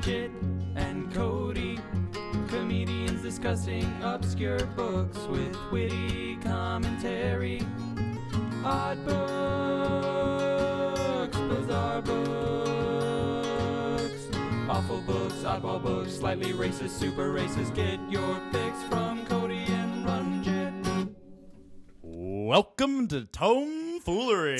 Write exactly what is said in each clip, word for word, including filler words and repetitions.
Runjit and Cody. Comedians discussing obscure books with witty commentary. Odd books, bizarre books, awful books, oddball books, slightly racist, super racist. Get your fix from Cody and Runjit. Welcome to Tomfoolery.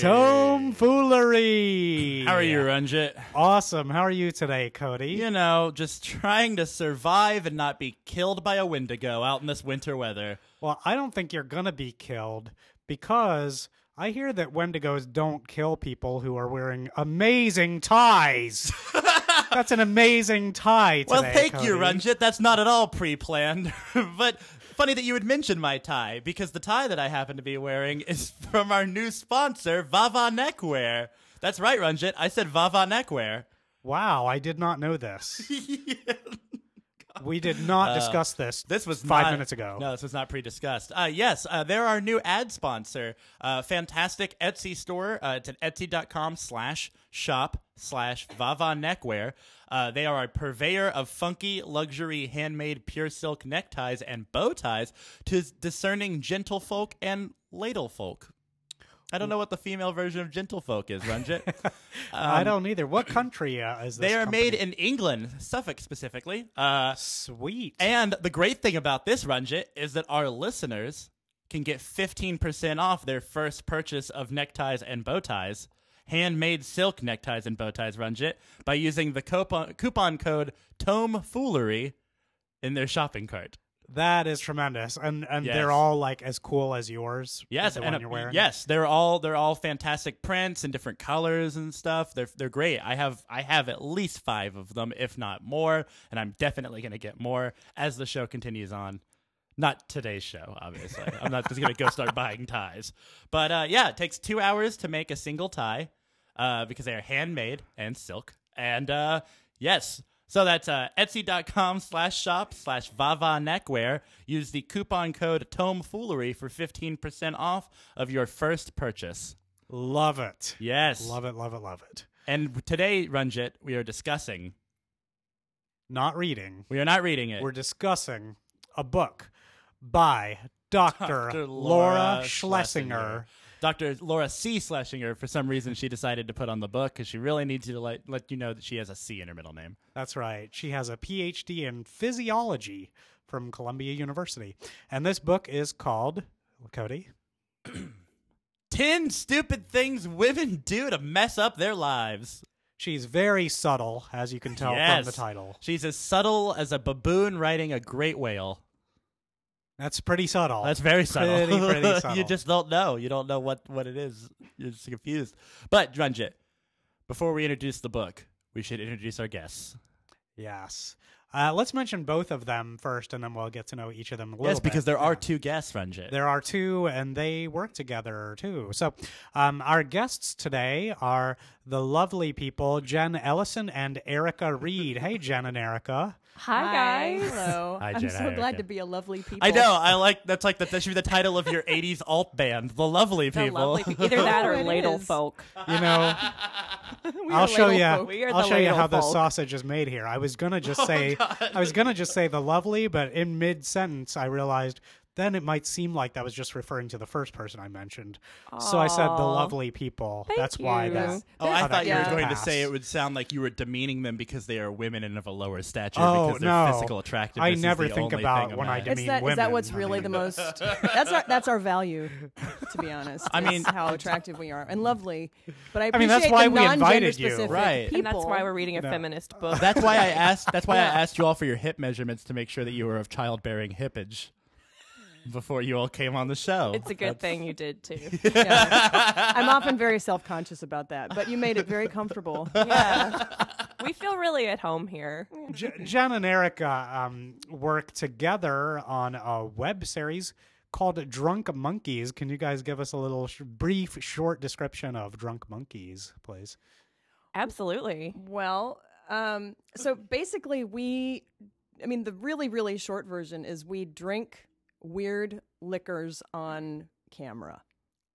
Tomfoolery. How are you, Runjit? Awesome. How are you today, Cody? You know, just trying to survive and not be killed by a Wendigo out in this winter weather. Well, I don't think you're going to be killed because I hear that Wendigos don't kill people who are wearing amazing ties. That's an amazing tie today, Well, thank Cody. you, Runjit. That's not at all pre-planned. But funny that you would mention my tie, because the tie that I happen to be wearing is from our new sponsor, Vava Neckwear. That's right, Runjit. I said Vava Neckwear. Wow, I did not know this. Yeah. We did not discuss this. This was five not, minutes ago. No, this was not pre-discussed. Uh, yes, uh, they're our new ad sponsor. Uh, fantastic Etsy store. Uh, it's at etsy.com slash shop slash Vava Neckwear. Uh, they are a purveyor of funky, luxury, handmade, pure silk neckties and bow ties to discerning gentlefolk and ladle folk. I don't know what the female version of gentlefolk is, Runjit. Um, I don't either. What country uh, is this They are company? made in England, Suffolk specifically. Uh, Sweet. and the great thing about this, Runjit, is that our listeners can get fifteen percent off their first purchase of neckties and bow ties, handmade silk neckties and bow ties, Runjit, by using the coupon, coupon code TOMFOOLERY in their shopping cart. That is tremendous, and and Yes. they're all like as cool as yours. Yes, the and one uh, you're wearing. yes, they're all they're all fantastic prints and different colors and stuff. They're they're great. I have I have at least five of them, if not more, and I'm definitely going to get more as the show continues on. Not today's show, obviously. I'm not just going to go start buying ties, but uh, yeah, it takes two hours to make a single tie uh, because they are handmade and silk. And uh, yes. So that's uh, etsy.com slash shop slash Vava Neckwear. Use the coupon code TOMFOOLERY for fifteen percent off of your first purchase. Love it. Yes. Love it, love it, love it. And today, Runjit, we are discussing. Not reading. We are not reading it. We're discussing a book by Doctor Doctor Laura, Laura Schlesinger. Schlesinger. Doctor Laura C. Schlesinger, for some reason, she decided to put on the book because she really needs you to let, let you know that she has a C in her middle name. That's right. She has a P H D in physiology from Columbia University. And this book is called, Cody? Ten stupid things women do to mess up their lives. She's very subtle, as you can tell Yes. from the title. She's as subtle as a baboon riding a great whale. That's pretty subtle. That's very subtle. Pretty, pretty subtle. You just don't know. You don't know what, what it is. You're just confused. But, Runjit, before we introduce the book, we should introduce our guests. Yes. Uh, let's mention both of them first, and then we'll get to know each of them a little Yes, bit. because there are Yeah. two guests, Runjit. There are two, and they work together, too. So um, our guests today are the lovely people, Jen Ellison and Erica Reed. Hey, Jen and Erica. Hi, guys. Hello. Hi, I'm Jen. so Hi, glad Erica. to be a lovely people. I know. I like that's like the, that should be the title of your eighties alt band, the Lovely The People. lovely pe- Either that or Oh, it ladle is. folk. You know, We I'll are show ladle you. folk. We are I'll the show you ladle how the folk. sausage is made here. I was gonna just say, I was gonna just say the lovely, but in mid sentence, I realized then it might seem like that was just referring to the first person I mentioned. So I said the Aw. lovely people. Thank That's why you. that. Oh, I how that thought you were yeah. going to pass. say it would sound like you were demeaning them because they are women and of a lower stature Oh, because their no. physical attractiveness I is never the think only about thing when I about- demean Is that, is women. that what's I really mean- the most? That's our that's our value, to be honest. I is mean- how attractive we are and lovely. But I I mean, that's appreciate why the we invited you. non-gender-specific Right. People. And that's why we're reading a No. feminist book. That's why I asked. That's why I Yeah. asked you all for your hip measurements to make sure that you were of childbearing hippage before you all came on the show. It's a good thing you did too. Yeah. I'm often very self-conscious about that, but you made it very comfortable. Yeah. We feel really at home here. J- Jen and Erica um, work together on a web series called Drunk Monkeys. Can you guys give us a little sh- brief, short description of Drunk Monkeys, please? Absolutely. Well, um, so basically, we, I mean, the really, really short version is we drink weird liquors on camera.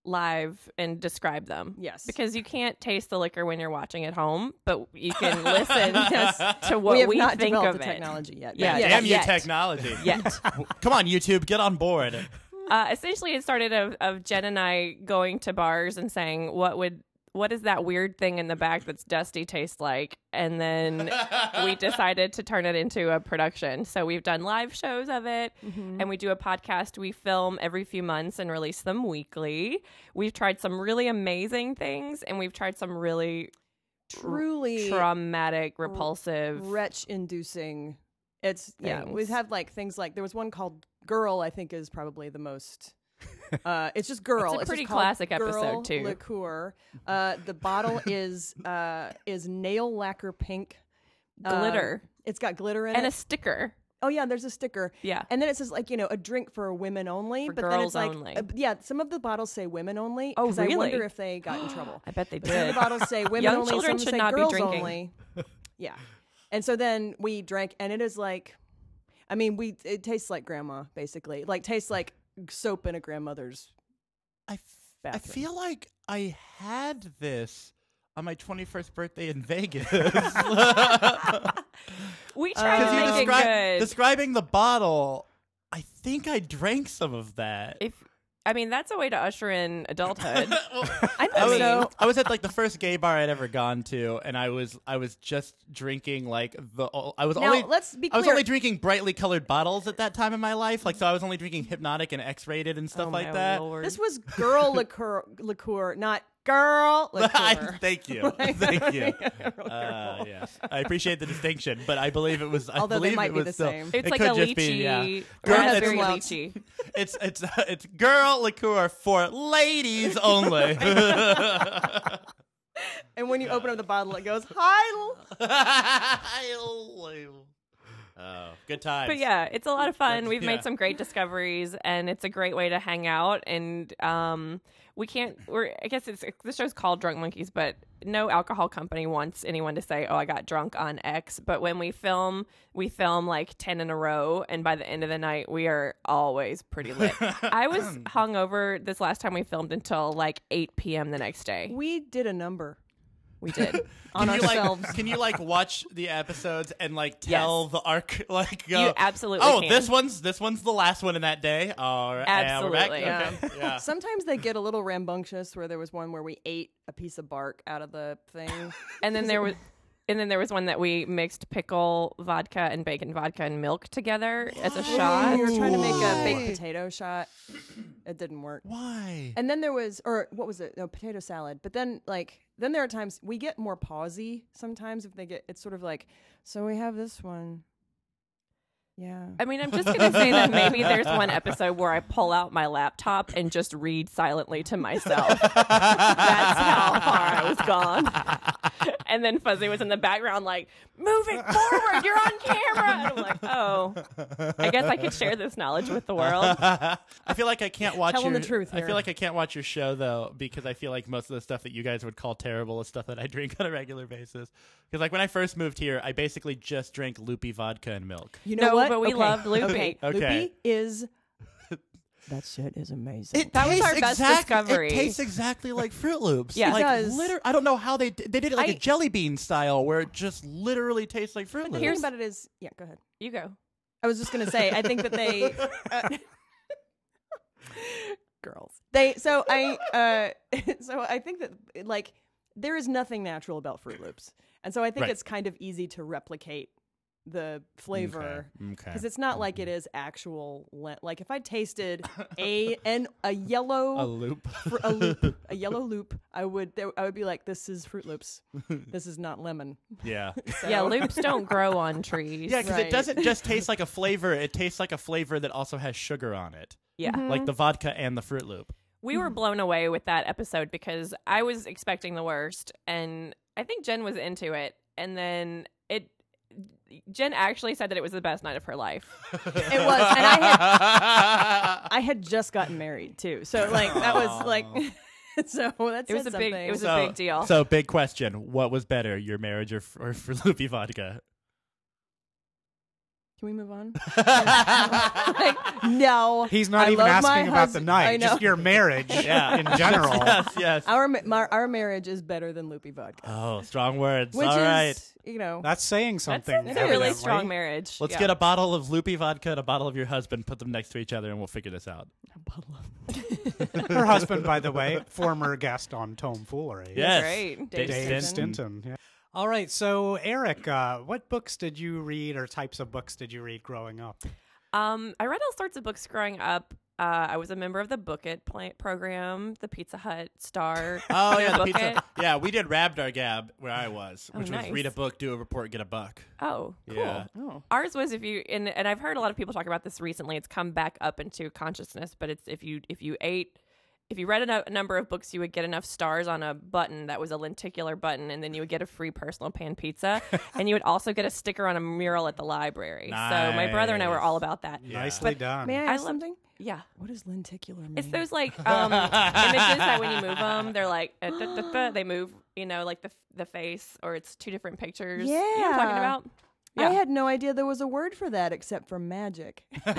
live and describe them. Yes. Because you can't taste the liquor when you're watching at home, but you can listen to what we have we not think developed of the it. technology yet. Yeah, Yes. Damn you, Yet. technology. Yet. Come on, YouTube, get on board. Uh, essentially, it started of, of Jen and I going to bars and saying, "What would what is that weird thing in the back that's dusty taste like?" And then we decided to turn it into a production. So we've done live shows of it, and we do a podcast. We film every few months and release them weekly. We've tried some really amazing things, and we've tried some really Truly traumatic, repulsive. retch-inducing. It's yeah. Things. We've had like things like there was one called "Girl." I think is probably the most. Uh, it's just girl. It's a pretty just called classic episode, Girl too. Liqueur. Uh, the bottle is uh, is nail lacquer pink Uh, Glitter. it's got glitter in and it. a sticker. Oh yeah, there's a sticker. Yeah. And then it says like, you know, a drink for women only. For but then girls it's like, only. uh, yeah, some of the bottles say women only. Oh, 'cause I really? wonder if they got in trouble. I bet they But some of did. the bottles say women Young only. children some should say not be girls drinking. only. Yeah. And so then we drank, and it is like, I mean, we it tastes like grandma basically. Like tastes like soap in a grandmother's. I, f- I Bathroom. feel like I had this on my twenty-first birthday in Vegas. We tried to Uh, make it descri- good. describing the bottle, I think I drank some of that. if I mean, that's a way to usher in adulthood. I think I was, so. I was at like the first gay bar I'd ever gone to, and I was I was just drinking like the I was Now only let's be I was clear. only drinking brightly colored bottles at that time in my life. Like so, I was only drinking Hypnotic and X-rated and stuff Oh, like my that. Lord. This was girl liqueur, liqueur, not girl I- liqueur. thank you, thank you. Uh, yes, I appreciate the distinction, but I believe it was. I Although they believe might it be was the still, same. It's it like could a just lychee, be, yeah. Girl, Girl- raspberry it's- lychee. It's it's it's girl liqueur for ladies only. And when you open up the bottle, it goes, "Hi." Oh, good times. But yeah, it's a lot of fun. That's- We've yeah. made some great discoveries, and it's a great way to hang out. And um, we can't. We're. I guess it's the show's called Drunk Monkeys, but no alcohol company wants anyone to say, "Oh, I got drunk on X." But when we film, we film like ten in a row, and by the end of the night, we are always pretty lit. I was hungover this last time we filmed until like eight p.m. the next day. We did a number We did. on Can you ourselves. like can you like watch the episodes and like tell Yes. the arc like go You absolutely oh can. this one's this one's the last one in that day all right yeah, we're back. Absolutely. Yeah. Okay. yeah. Sometimes they get a little rambunctious, where there was one where we ate a piece of bark out of the thing. And then there was, and then there was one that we mixed pickle vodka and bacon vodka and milk together as a shot. We were trying to make a Why? baked potato shot. It didn't work. Why? And then there was, or what was it? No, potato salad. But then, like, then there are times we get more pausey sometimes if they get, it's sort of like, so we have this one. Yeah. I mean, I'm just gonna say that maybe there's one episode where I pull out my laptop and just read silently to myself. That's how far I was gone. And then Fuzzy was in the background, like, moving forward, you're on camera. And I'm like, oh, I guess I could share this knowledge with the world. I feel like I can't watch Telling your, the truth I here. feel like I can't watch your show though because I feel like most of the stuff that you guys would call terrible is stuff that I drink on a regular basis. Because like when I first moved here, I basically just drank loopy vodka and milk. You know No, what? but we Okay. loved Loopy. Okay. Okay. Loopy is, that shit is amazing. That was our best discovery. It tastes exactly like Fruit Loops. Yeah. It like, does. liter- I don't know how they did, they did it like a I- jelly bean style where it just literally tastes like Fruit But the Loops. thing about it is, yeah, go ahead. You go. I was just gonna say, I think that they, uh, girls, they. So I, uh, so I think that like there is nothing natural about Fruit Loops, and so I think Right. it's kind of easy to replicate the flavor Okay. because it's not like it is actual. Le- like if I tasted a and a yellow a loop. fr- a loop, a yellow loop, I would there, I would be like, this is Fruit Loops. This is not lemon. yeah. So- Yeah, loops don't grow on trees. Yeah, because Right. it doesn't just taste like a flavor. It tastes like a flavor that also has sugar on it, Yeah. like the vodka and the Fruit Loop. We were blown away with that episode because I was expecting the worst, and I think Jen was into it. And then it, Jen actually said that it was the best night of her life. It was, and I had I had just gotten married too, so like that was like, so that's It was a big, it was a big deal. So, big question: what was better, your marriage or, or for loopy vodka? Can we move on? Like, no. He's not I even love my asking about the hus- night, I know. just your marriage Yeah. in general. yes, yes. Our ma- my, our marriage is better than loopy vodka. Oh, strong words. Which All is, right. you know, That's saying That's something. a, that's a really evidently. strong marriage. Let's Yeah. get a bottle of loopy vodka and a bottle of your husband, put them next to each other, and we'll figure this out. Her husband, by the way, former guest on Tomfoolery. Yes. Great. Dave Dave Dave Stinson. Stinton. Yeah. All right, so Eric, uh, what books did you read, or types of books did you read growing up? Um, I read all sorts of books growing up. Uh, I was a member of the Book It pla- program, the Pizza Hut Star. Oh yeah, the Book pizza. It. Yeah, we did Rabdar Gab where I was, Oh, which nice. was read a book, do a report, get a buck. Oh, cool. Yeah. oh, Ours was if you and, and I've heard a lot of people talk about this recently. It's come back up into consciousness, but it's if you if you ate if you read a, no- a number of books, you would get enough stars on a button that was a lenticular button, and then you would get a free personal pan pizza, and you would also get a sticker on a mural at the library. So my brother and I were all about that. Yeah. Nicely But done. may I I ask love- something? Yeah. What does lenticular mean? It's those like um, images that when you move them, they're like uh, da, da, da, they move. You know, like the the face, or it's two different pictures. You know what I'm talking Yeah. about? I Yeah. had no idea there was a word for that except for magic. But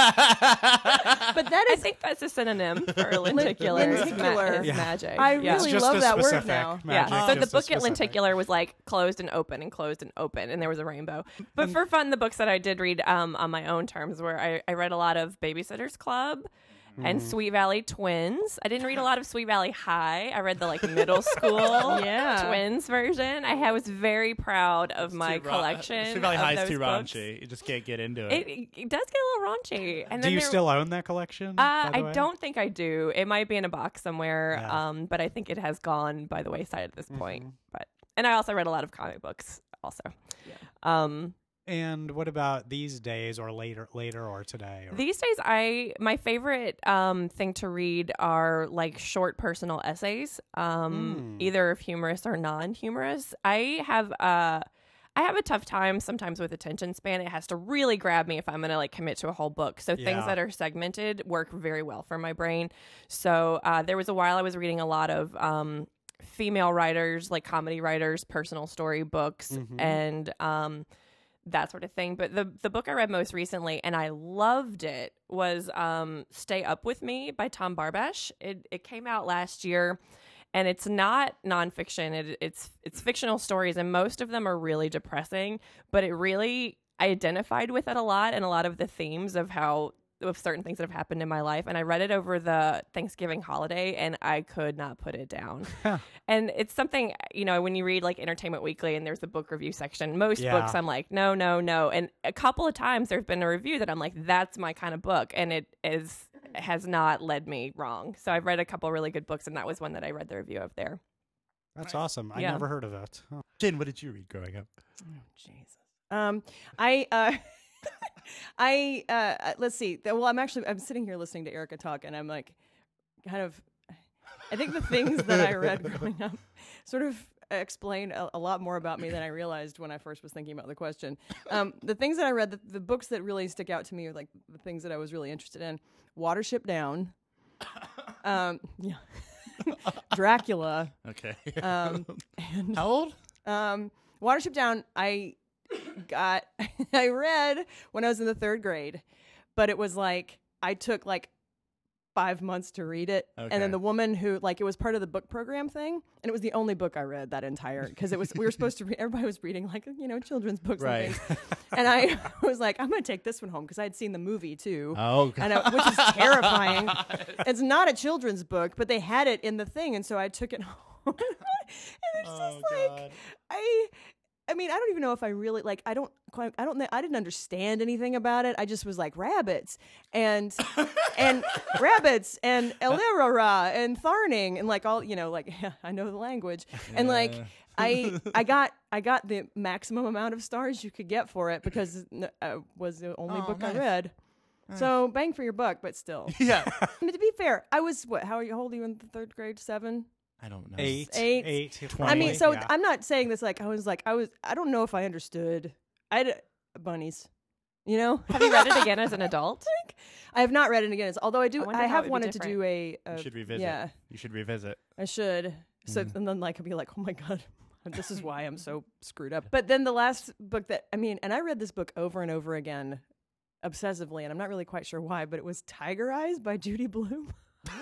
that I is, think that's a synonym for lenticular. It's ma- Lenticular. is Yeah. magic. I Yeah. really just love a that word specific now. magic, Yeah, so just the a book at specific. lenticular was like closed and open and closed and open, and there was a rainbow. But for fun, the books that I did read um, on my own terms were I, I read a lot of Babysitter's Club and Sweet Valley Twins. I didn't read a lot of Sweet Valley High. I read the like middle school Yeah. Twins version. I ha- was very proud of my Too ra- collection. Sweet Valley of High is those too books. raunchy. You just can't get into it. It, it does get a little raunchy. And Do then you there- still own that collection? Uh, by the I way? don't think I do. It might be in a box somewhere, Yeah. um, but I think it has gone by the wayside at this point. Mhm. But and I also read a lot of comic books, also. Um, And what about these days, or later, later, or today? Or... these days, I my favorite um, thing to read are like short personal essays, um, Mm. either humorous or non-humorous. I have uh, I have a tough time sometimes with attention span. It has to really grab me if I'm going to like commit to a whole book. So Yeah. things that are segmented work very well for my brain. So uh, there was a while I was reading a lot of um, female writers, like comedy writers, personal story books, Mhm. and um, that sort of thing. But the the book I read most recently, and I loved it, was um, "Stay Up with Me" by Tom Barbash. It it came out last year. And it's not nonfiction. It, it's it's fictional stories, and most of them are really depressing. But it really, I identified with it a lot, and a lot of the themes of how of certain things that have happened in my life. And I read it over the Thanksgiving holiday, and I could not put it down. And it's something, you know, when you read like Entertainment Weekly and there's the book review section, most Yeah. books I'm like, no, no, no. And a couple of times there's been a review that I'm like, that's my kind of book, and it is has not led me wrong. So I've read a couple really good books, and that was one that I read the review of there. That's awesome. I Yeah. never heard of it. Oh. Jen, what did you read growing up? Jesus. Um, I, uh, I, uh, let's see. Well, I'm actually, I'm sitting here listening to Erica talk, and I'm like, kind of, I think the things that I read growing up sort of explain a, a lot more about me than I realized when I first was thinking about the question. Um, the things that I read, the, the books that really stick out to me are like the things that I was really interested in. Watership Down. Um, yeah. Dracula. Okay. Um, and How old? um, Watership Down, I got, I read when I was in the third grade, but it was like, I took like five months to read it. Okay. And then the woman who, like, it was part of the book program thing, and it was the only book I read that entire, because it was, we were supposed to read, everybody was reading, like, you know, children's books Right. and things. And I was like, I'm going to take this one home, because I had seen the movie too. Oh, God. And I, which is terrifying. It's not a children's book, but they had it in the thing, and so I took it home. And it's Oh, just like, God. I, I mean, I don't even know if I really like. I don't quite. I don't. know- I didn't understand anything about it. I just was like rabbits and and rabbits and Elirara and Tharning and like all, you know, like yeah, I know the language and like Yeah. I I got I got the maximum amount of stars you could get for it because it uh, was the only Oh, book nice. I read. So bang for your buck, but still. Yeah. I mean, to be fair, I was what? How, are you, how old are you in the third grade? Seven. I don't know. Eight, Eight. eight, I twenty, mean, so yeah. I'm not saying this like I was like I was. I don't know if I understood. I had bunnies, you know. Have you read it again as an adult? I have not read it again. It's- Although I do, I wonder I, how have it would be wanted to different. do a. a You should revisit. Yeah, You should revisit. I should. So Mhm. and then like I'd be like, oh my god, this is why I'm so screwed up. But then the last book that, I mean, and I read this book over and over again obsessively, and I'm not really quite sure why, but it was Tiger Eyes by Judy Blume.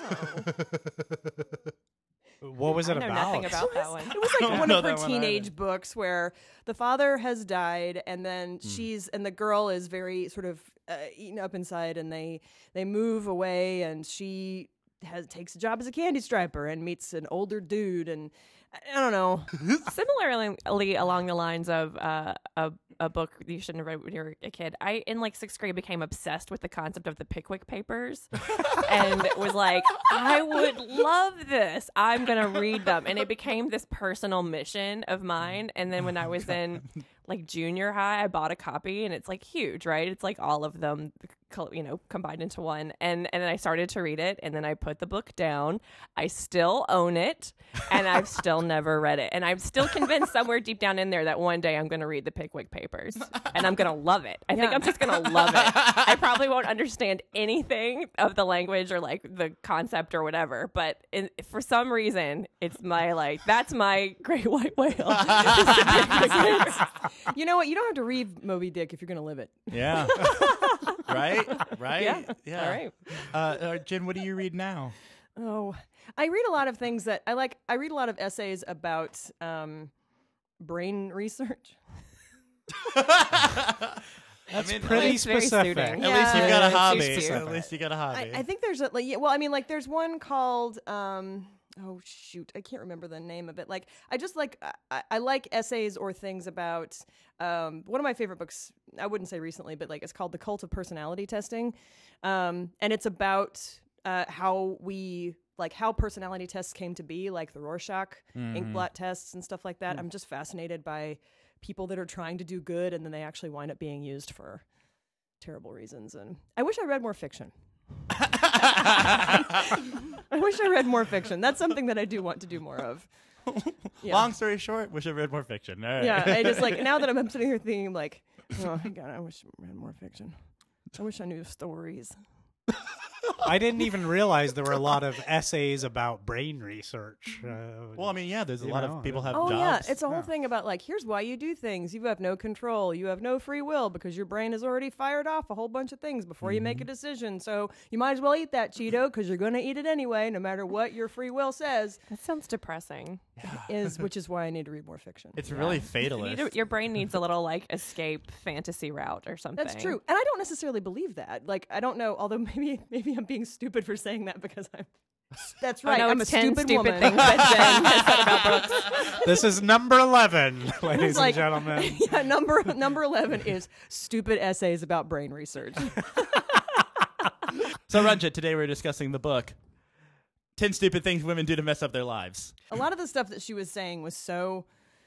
What was it I know about? nothing about that one. It was I like don't one know of her that one teenage either. books where the father has died, and then she's and the girl is very sort of uh, eaten up inside, and they they move away, and she has takes a job as a candy striper and meets an older dude, and I, I don't know. Similarly, along the lines of uh, a a book you shouldn't have read when you were a kid, I in like sixth grade became obsessed with the concept of the Pickwick Papers, and was like, I would love this. I'm gonna read them, and it became this personal mission of mine. And then when I was in like junior high, I bought a copy, and it's like huge, right? It's like all of them, co- you know, combined into one. And and then I started to read it, and then I put the book down. I still own it, and I've still never read it. And I'm still convinced somewhere deep down in there that one day I'm going to read the Pickwick Papers, and I'm going to love it. I think Yeah. I'm just going to love it. I probably won't understand anything of the language or like the concept or whatever, but in, for some reason, it's my like that's my great white whale. You know what? You don't have to read Moby Dick if you're going to live it. Yeah. right? Right? Yeah. Yeah. All right. Uh, uh, Jen, what do you read now? Oh, I read a lot of things that I like. I read a lot of essays about um, brain research. That's mean, pretty it's very specific. suiting. At Yeah. least you've got a It's hobby. used to. At least you got a hobby. I, I think there's a like, yeah, well, I mean, like there's one called um, oh shoot, I can't remember the name of it. Like, I just like I, I like essays or things about um, one of my favorite books. I wouldn't say recently, but like it's called The Cult of Personality Testing, um, and it's about uh, how we like how personality tests came to be, like the Rorschach ink blot tests and stuff like that. I'm just fascinated by people that are trying to do good and then they actually wind up being used for terrible reasons. And I wish I read more fiction. I wish I read more fiction. That's something that I do want to do more of. Yeah. Long story short, wish I read more fiction. All right. Yeah, I just like now that I'm, I'm sitting here thinking like, oh my god, I wish I read more fiction. I wish I knew stories. I didn't even realize there were a lot of essays about brain research. Uh, Well, I mean, yeah, there's a You lot know, of people have Oh jobs. yeah, it's a whole Yeah. thing about like here's why you do things. You have no control. You have no free will because your brain has already fired off a whole bunch of things before you make a decision. So you might as well eat that Cheeto because you're going to eat it anyway, no matter what your free will says. That sounds depressing. Is which is why I need to read more fiction. It's really You fatalist. need to- your brain needs a little like escape fantasy route or something. That's true, and I don't necessarily believe that. Like I don't know, although maybe maybe I'm being stupid for saying that because I'm. That's Oh, right. no, I'm it's a ten stupid, stupid woman. things that Jen has said about books. this is number eleven, ladies It's like- and gentlemen. yeah, number number eleven is stupid essays about brain research. So, Ranjit, today we're discussing the book ten Stupid Things Women Do to Mess Up Their Lives. A lot of the stuff that she was saying was so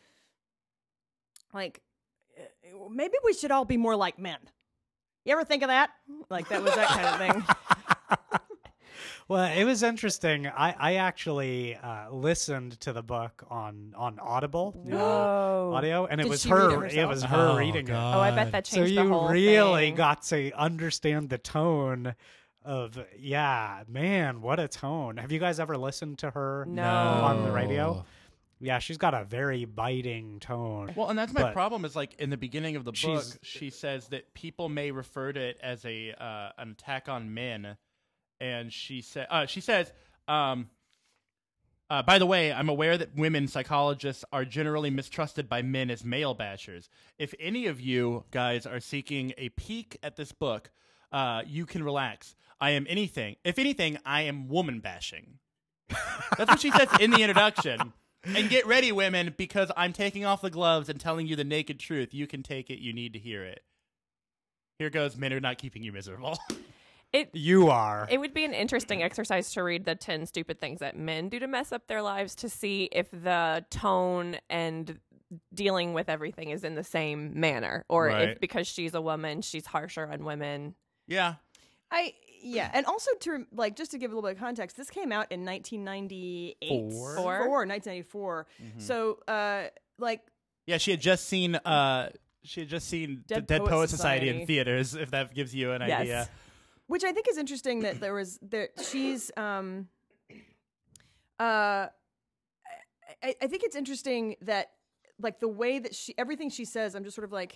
like uh, maybe we should all be more like men. You ever think of that? Like that was that kind of thing. Well, it was interesting. I, I actually uh, listened to the book on on Audible Whoa. audio, and it Did was she read it her. It, herself? was her Oh, reading God. Oh, I bet that it. So changed the you whole really thing. got to understand the tone of. Yeah, man, what a tone! Have you guys ever listened to her No. on the radio? Yeah, she's got a very biting tone. Well, and that's my But problem is like in the beginning of the book, she's- she says that people may refer to it as a uh, an attack on men, and she said uh, she says, um, uh, by the way, I'm aware that women psychologists are generally mistrusted by men as male bashers. If any of you guys are seeking a peek at this book, uh, you can relax. I am anything. If anything, I am woman bashing. That's what she says in the introduction. And get ready, women, because I'm taking off the gloves and telling you the naked truth. You can take it. You need to hear it. Here goes, men are not keeping you miserable. It You are. it would be an interesting exercise to read the ten stupid things that men do to mess up their lives to see if the tone and dealing with everything is in the same manner, or Right. if because she's a woman, she's harsher on women. Yeah. I yeah, and also to like just to give a little bit of context, this came out in nineteen ninety-eight, Four? Four? Four, nineteen ninety-four. So uh, like Yeah, she had just seen uh she had just seen Dead Dead, Dead Poet Poet Society. Society in theaters, if that gives you an Yes. idea. which I think is interesting that there was there she's um uh I, I think it's interesting that like the way that she, everything she says, I'm just sort of like,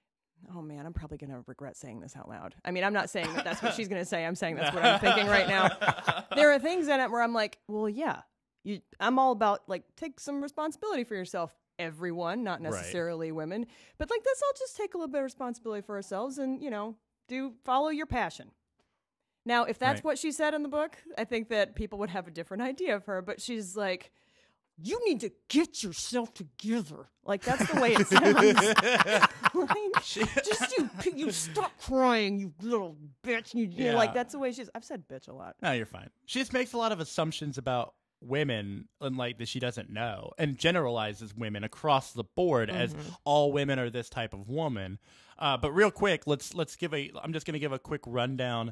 oh man, I'm probably going to regret saying this out loud. I mean, I'm not saying that that's what she's going to say. I'm saying that's what I'm thinking right now. There are things in it where I'm like, well, yeah, you, I'm all about like, take some responsibility for yourself. Everyone, not necessarily right. women, but like, let's all just take a little bit of responsibility for ourselves and, you know, do follow your passion. Now, if that's right. what she said in the book, I think that people would have a different idea of her, but she's like, you need to get yourself together. Like, that's the way it sounds. Like, just you, you stop crying, you little bitch. You, yeah. Like, that's the way she's, I've said bitch a lot. No, you're fine. She just makes a lot of assumptions about women and like that she doesn't know and generalizes women across the board mm-hmm. as all women are this type of woman. Uh, but real quick, let's let's give a I'm just going to give a quick rundown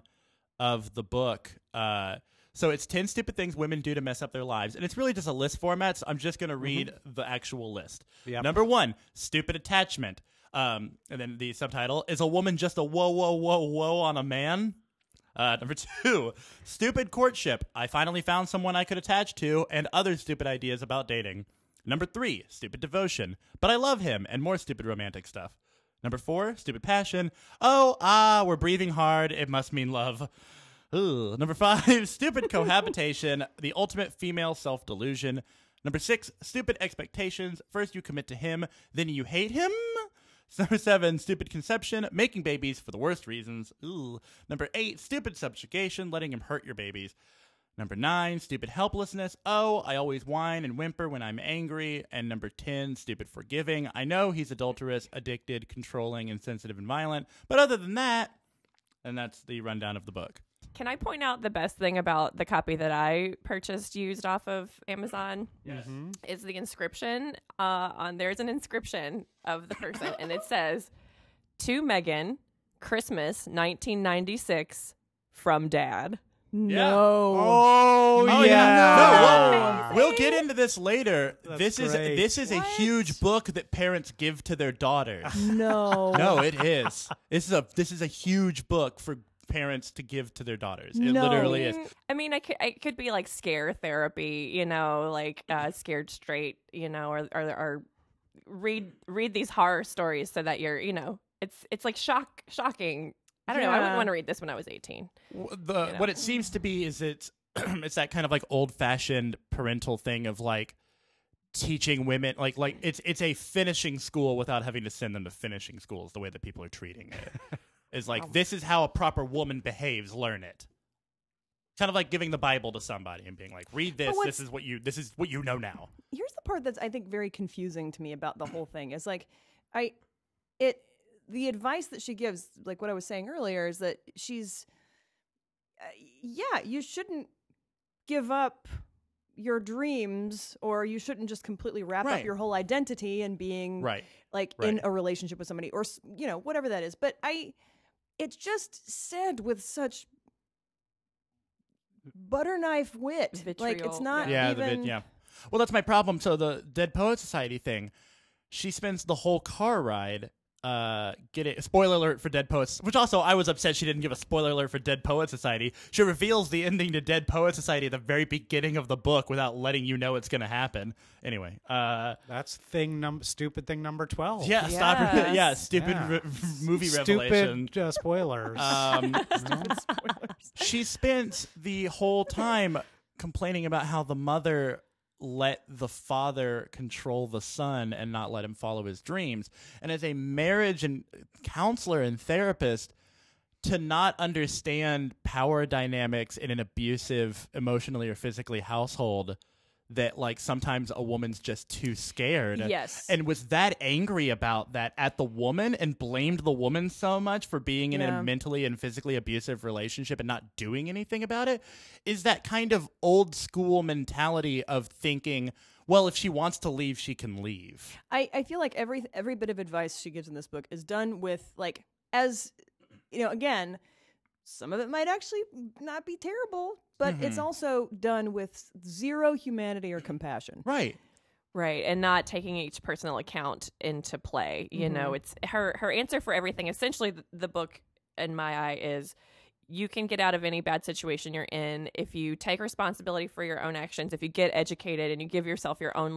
of the book. Uh, so it's ten stupid things women do to mess up their lives, and it's really just a list format. So I'm just going to read mm-hmm. the actual list. Yep. Number one, stupid attachment. Um, and then the subtitle is a woman just a whoa whoa whoa whoa on a man. Uh, number two, stupid courtship. I finally found someone I could attach to, and other stupid ideas about dating. Number three, stupid devotion. But I love him, and more stupid romantic stuff. Number four, stupid passion. Oh, ah, we're breathing hard. It must mean love. Ooh. Number five, stupid cohabitation. The ultimate female self-delusion. Number six, stupid expectations. First you commit to him, then you hate him. Number seven, stupid conception, making babies for the worst reasons. Ooh. Number eight, stupid subjugation, letting him hurt your babies. Number nine, stupid helplessness. Oh, I always whine and whimper when I'm angry. And number ten, stupid forgiving. I know he's adulterous, addicted, controlling, insensitive, and violent. But other than that, and that's the rundown of the book. Can I point out the best thing about the copy that I purchased used off of Amazon? Yes. Mm-hmm. Is the inscription. Uh, on there's an inscription of the person, and it says, "To Megan, Christmas nineteen ninety-six from Dad." Yeah. No. Oh, oh yeah. yeah. No, we'll, we'll get into this later. That's this is great. this is What? a huge book that parents give to their daughters. No. No, it is. This is a this is a huge book for parents to give to their daughters. It No. literally is. I mean, I could, it could be like scare therapy, you know, like uh, Scared Straight, you know, or, or or read read these horror stories so that you're, you know, it's it's like shock shocking. I don't know. I wouldn't Yeah. want to read this when I was eighteen. W- The You know. what it seems to be is it's it's that kind of like old fashioned parental thing of like teaching women like like it's it's a finishing school without having to send them to finishing school is the way that people are treating it. Is like, this is how a proper woman behaves. Learn it. Kind of like giving the Bible to somebody and being like, read this. This is what you. This is what you know now. Here's the part that's I think very confusing to me about the whole thing. Is like, I, it, the advice that she gives, like what I was saying earlier, is that she's, uh, yeah, you shouldn't give up your dreams, or you shouldn't just completely wrap Right. up your whole identity in being Right. like Right. in a relationship with somebody, or you know, whatever that is. But I, it's just said with such butter knife wit. Like it's Vitriol, not Yeah. The, even. vid- yeah. Well, that's my problem. So the Dead Poet Society thing, she spends the whole car ride. Uh, get it. Spoiler alert for Dead Poets. Which also, I was upset she didn't give a spoiler alert for Dead Poet Society. She reveals the ending to Dead Poet Society at the very beginning of the book without letting you know it's going to happen. Anyway, uh, That's thing num stupid thing number twelve. yeah, stop. Yes. Yeah, stupid Yeah. Re- movie revelation. Stupid uh, spoilers. Um, Stupid spoilers. she spent the whole time complaining about how the mother let the father control the son and not let him follow his dreams. And as a marriage and counselor and therapist, to not understand power dynamics in an abusive, emotionally or physically household, that like sometimes a woman's just too scared. Yes. And was that angry about that at the woman and blamed the woman so much for being in Yeah. a mentally and physically abusive relationship and not doing anything about it. Is that kind of old school mentality of thinking, well, if she wants to leave, she can leave. I, I feel like every every bit of advice she gives in this book is done with like, as you know, again, some of it might actually not be terrible, but it's also done with zero humanity or compassion. Right. Right, and not taking each personal account into play. You know, it's her her answer for everything. Essentially, the, the book, in my eye, is you can get out of any bad situation you're in if you take responsibility for your own actions, if you get educated and you give yourself your own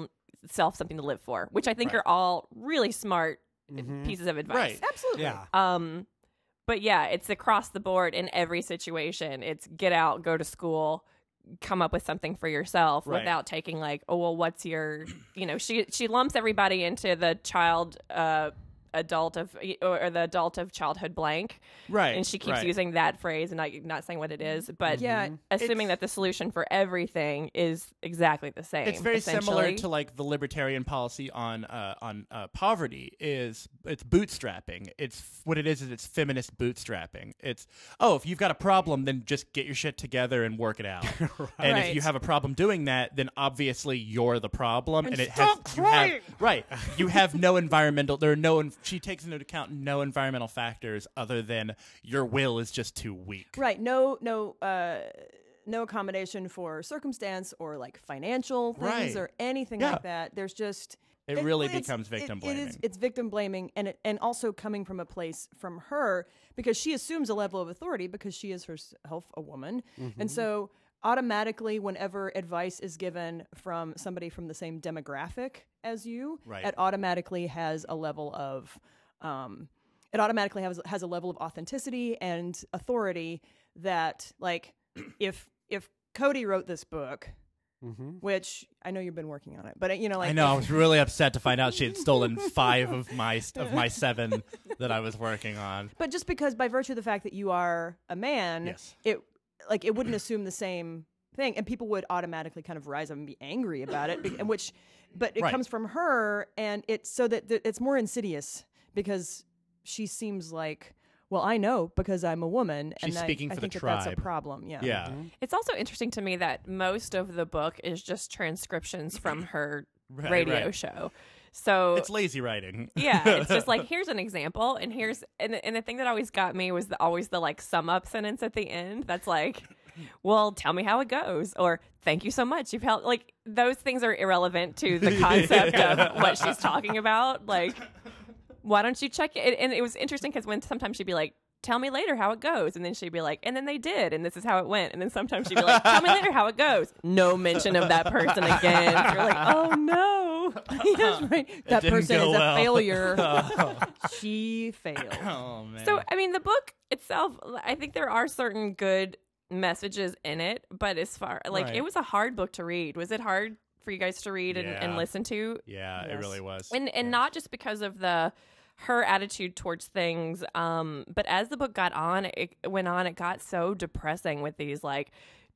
yourself something to live for, which I think Right. are all really smart Mhm. pieces of advice. Right. Absolutely. Yeah. Um, but yeah, it's across the board in every situation. It's get out, go to school, come up with something for yourself Right. without taking like, oh well, what's your, you know, she she lumps everybody into the child, uh, adult of or the adult of childhood blank, Right. and she keeps right. using that phrase and not not saying what it is, but Yeah, assuming It's- that the solution for everything is exactly the same. It's very similar essentially. to like the libertarian policy on uh, on uh, poverty. Is it's bootstrapping. It's what it is. Is it's feminist bootstrapping. It's oh, if you've got a problem, then just get your shit together and work it out. And if Right. you have a problem doing that, then obviously you're the problem, and, it stop has you have, crying! right. You have no environmental. There are no. She takes into account no environmental factors other than your will is just too weak. Right. No, no, uh, no accommodation for circumstance or like financial things Right. or anything Yeah. like that. There's just It really it's- becomes it- victim It is. blaming. It's victim blaming, and it, and also coming from a place from her because she assumes a level of authority because she is herself a woman, and so automatically, whenever advice is given from somebody from the same demographic as you, Right. it automatically has a level of um, it automatically has has a level of authenticity and authority that, like, if if Cody wrote this book, Mhm. which I know you've been working on it, but you know, like I know. I was really upset to find out she had stolen five of my of my seven that I was working on. But just because by virtue of the fact that you are a man, Yes. it like it wouldn't assume the same thing, and people would automatically kind of rise up and be angry about it, be- and which, but it Right. comes from her, and it's so that th- it's more insidious because she seems like, well, I know because I'm a woman, She's and I- speaking I, for the think that that's a tribe. problem. Yeah, Yeah. It's also interesting to me that most of the book is just transcriptions from her Right, radio right. show. So It's lazy writing. yeah, it's just like here's an example, and here's and the, and the thing that always got me was the, always the like sum up sentence at the end. That's like, well, tell me how it goes, or thank you so much. You've helped. Like those things are irrelevant to the concept of what she's talking about. Like, why don't you check it? And it was interesting because when sometimes she'd be like, tell me later how it goes, and then she'd be like, and then they did, and this is how it went, and then sometimes she'd be like, tell me later how it goes. No mention of that person again. So you're like, oh no. Yes, right. That didn't person go is a well. failure. She failed. Oh man. So, I mean, the book itself, I think there are certain good messages in it, but as far like Right. it was a hard book to read. Was it hard for you guys to read and, and Yeah. listen to? yeah, it Yes. really was. And and not just because of the her attitude towards things, um, but as the book got on, it went on, it got so depressing with these like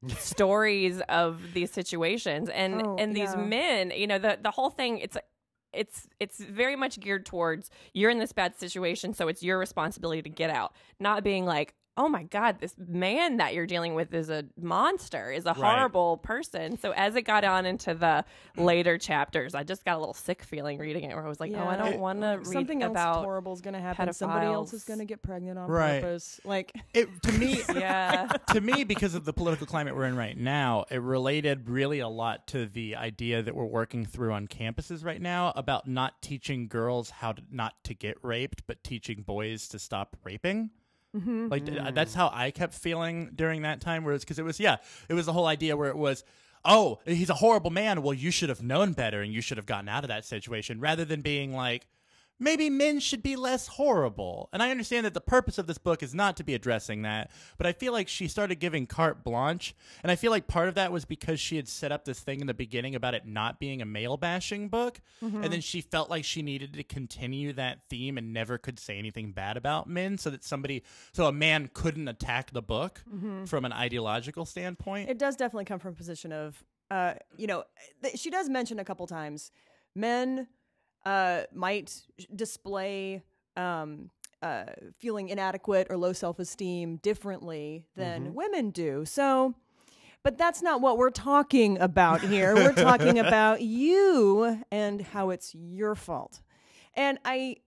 stories of these situations and Oh, and these yeah. men. You know, the the whole thing. It's it's it's very much geared towards you're in this bad situation, so it's your responsibility to get out, not being like, oh my god, this man that you're dealing with is a monster, is a horrible person. So as it got on into the later chapters, I just got a little sick feeling reading it, where I was like, oh, I Yeah. don't It- want to read Something else about. horrible is going to happen. Somebody else is pedophiles. going to get pregnant on Right. purpose. Like, It to me Yeah, to me, because of the political climate we're in right now, it related really a lot to the idea that we're working through on campuses right now about not teaching girls how to not to get raped, but teaching boys to stop raping. Like th- that's how I kept feeling during that time. Whereas, because it was, yeah, it was the whole idea where it was, oh, he's a horrible man. Well, you should have known better, and you should have gotten out of that situation, rather than being like, maybe men should be less horrible. And I understand that the purpose of this book is not to be addressing that, but I feel like she started giving carte blanche, and I feel like part of that was because she had set up this thing in the beginning about it not being a male bashing book, and then she felt like she needed to continue that theme and never could say anything bad about men, so that somebody, so a man couldn't attack the book from an ideological standpoint. it does definitely come from a position of, uh, you know, th- she does mention a couple times men uh, might display um, uh, feeling inadequate or low self-esteem differently than women do. So, but that's not what we're talking about here. We're talking about you and how it's your fault. And I,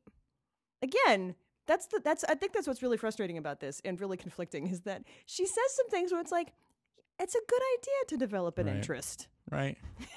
again, that's the that's I think that's what's really frustrating about this and really conflicting is that she says some things where it's like, it's a good idea to develop an Right. interest. Right?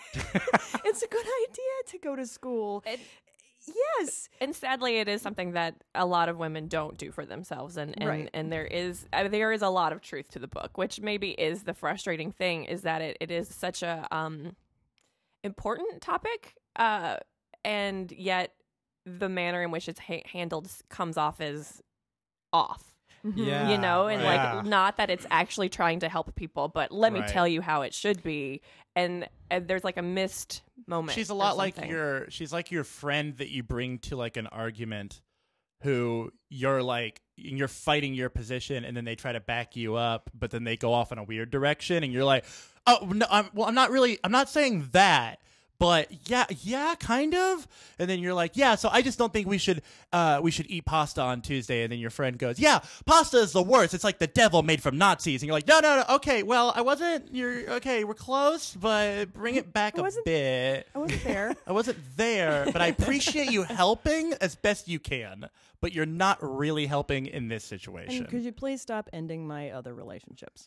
It's a good idea to go to school. It- Yes. and sadly, it is something that a lot of women don't do for themselves, and and, Right. and there is uh, there is a lot of truth to the book, which maybe is the frustrating thing, is that it, it is such a um, important topic, uh, and yet the manner in which it's ha- handled comes off as off. Yeah, You know, and right. like Yeah. not that it's actually trying to help people, but let me Right. tell you how it should be. And, and there's like a missed moment. She's a or lot like something. your she's like your friend that you bring to like an argument who you're like you're fighting your position and then they try to back you up, but then they go off in a weird direction and you're like, "Oh, no, I'm well I'm not really I'm not saying that." But yeah, yeah, kind of. And then you're like, yeah, so I just don't think we should uh, we should eat pasta on Tuesday. And then your friend goes, yeah, pasta is the worst. It's like the devil made from Nazis. And you're like, no, no, no. Okay, well, I wasn't. You're okay. We're close, but bring it back I a wasn't- bit. I wasn't there. I wasn't there, but I appreciate you helping as best you can. But you're not really helping in this situation. And could you please stop ending my other relationships?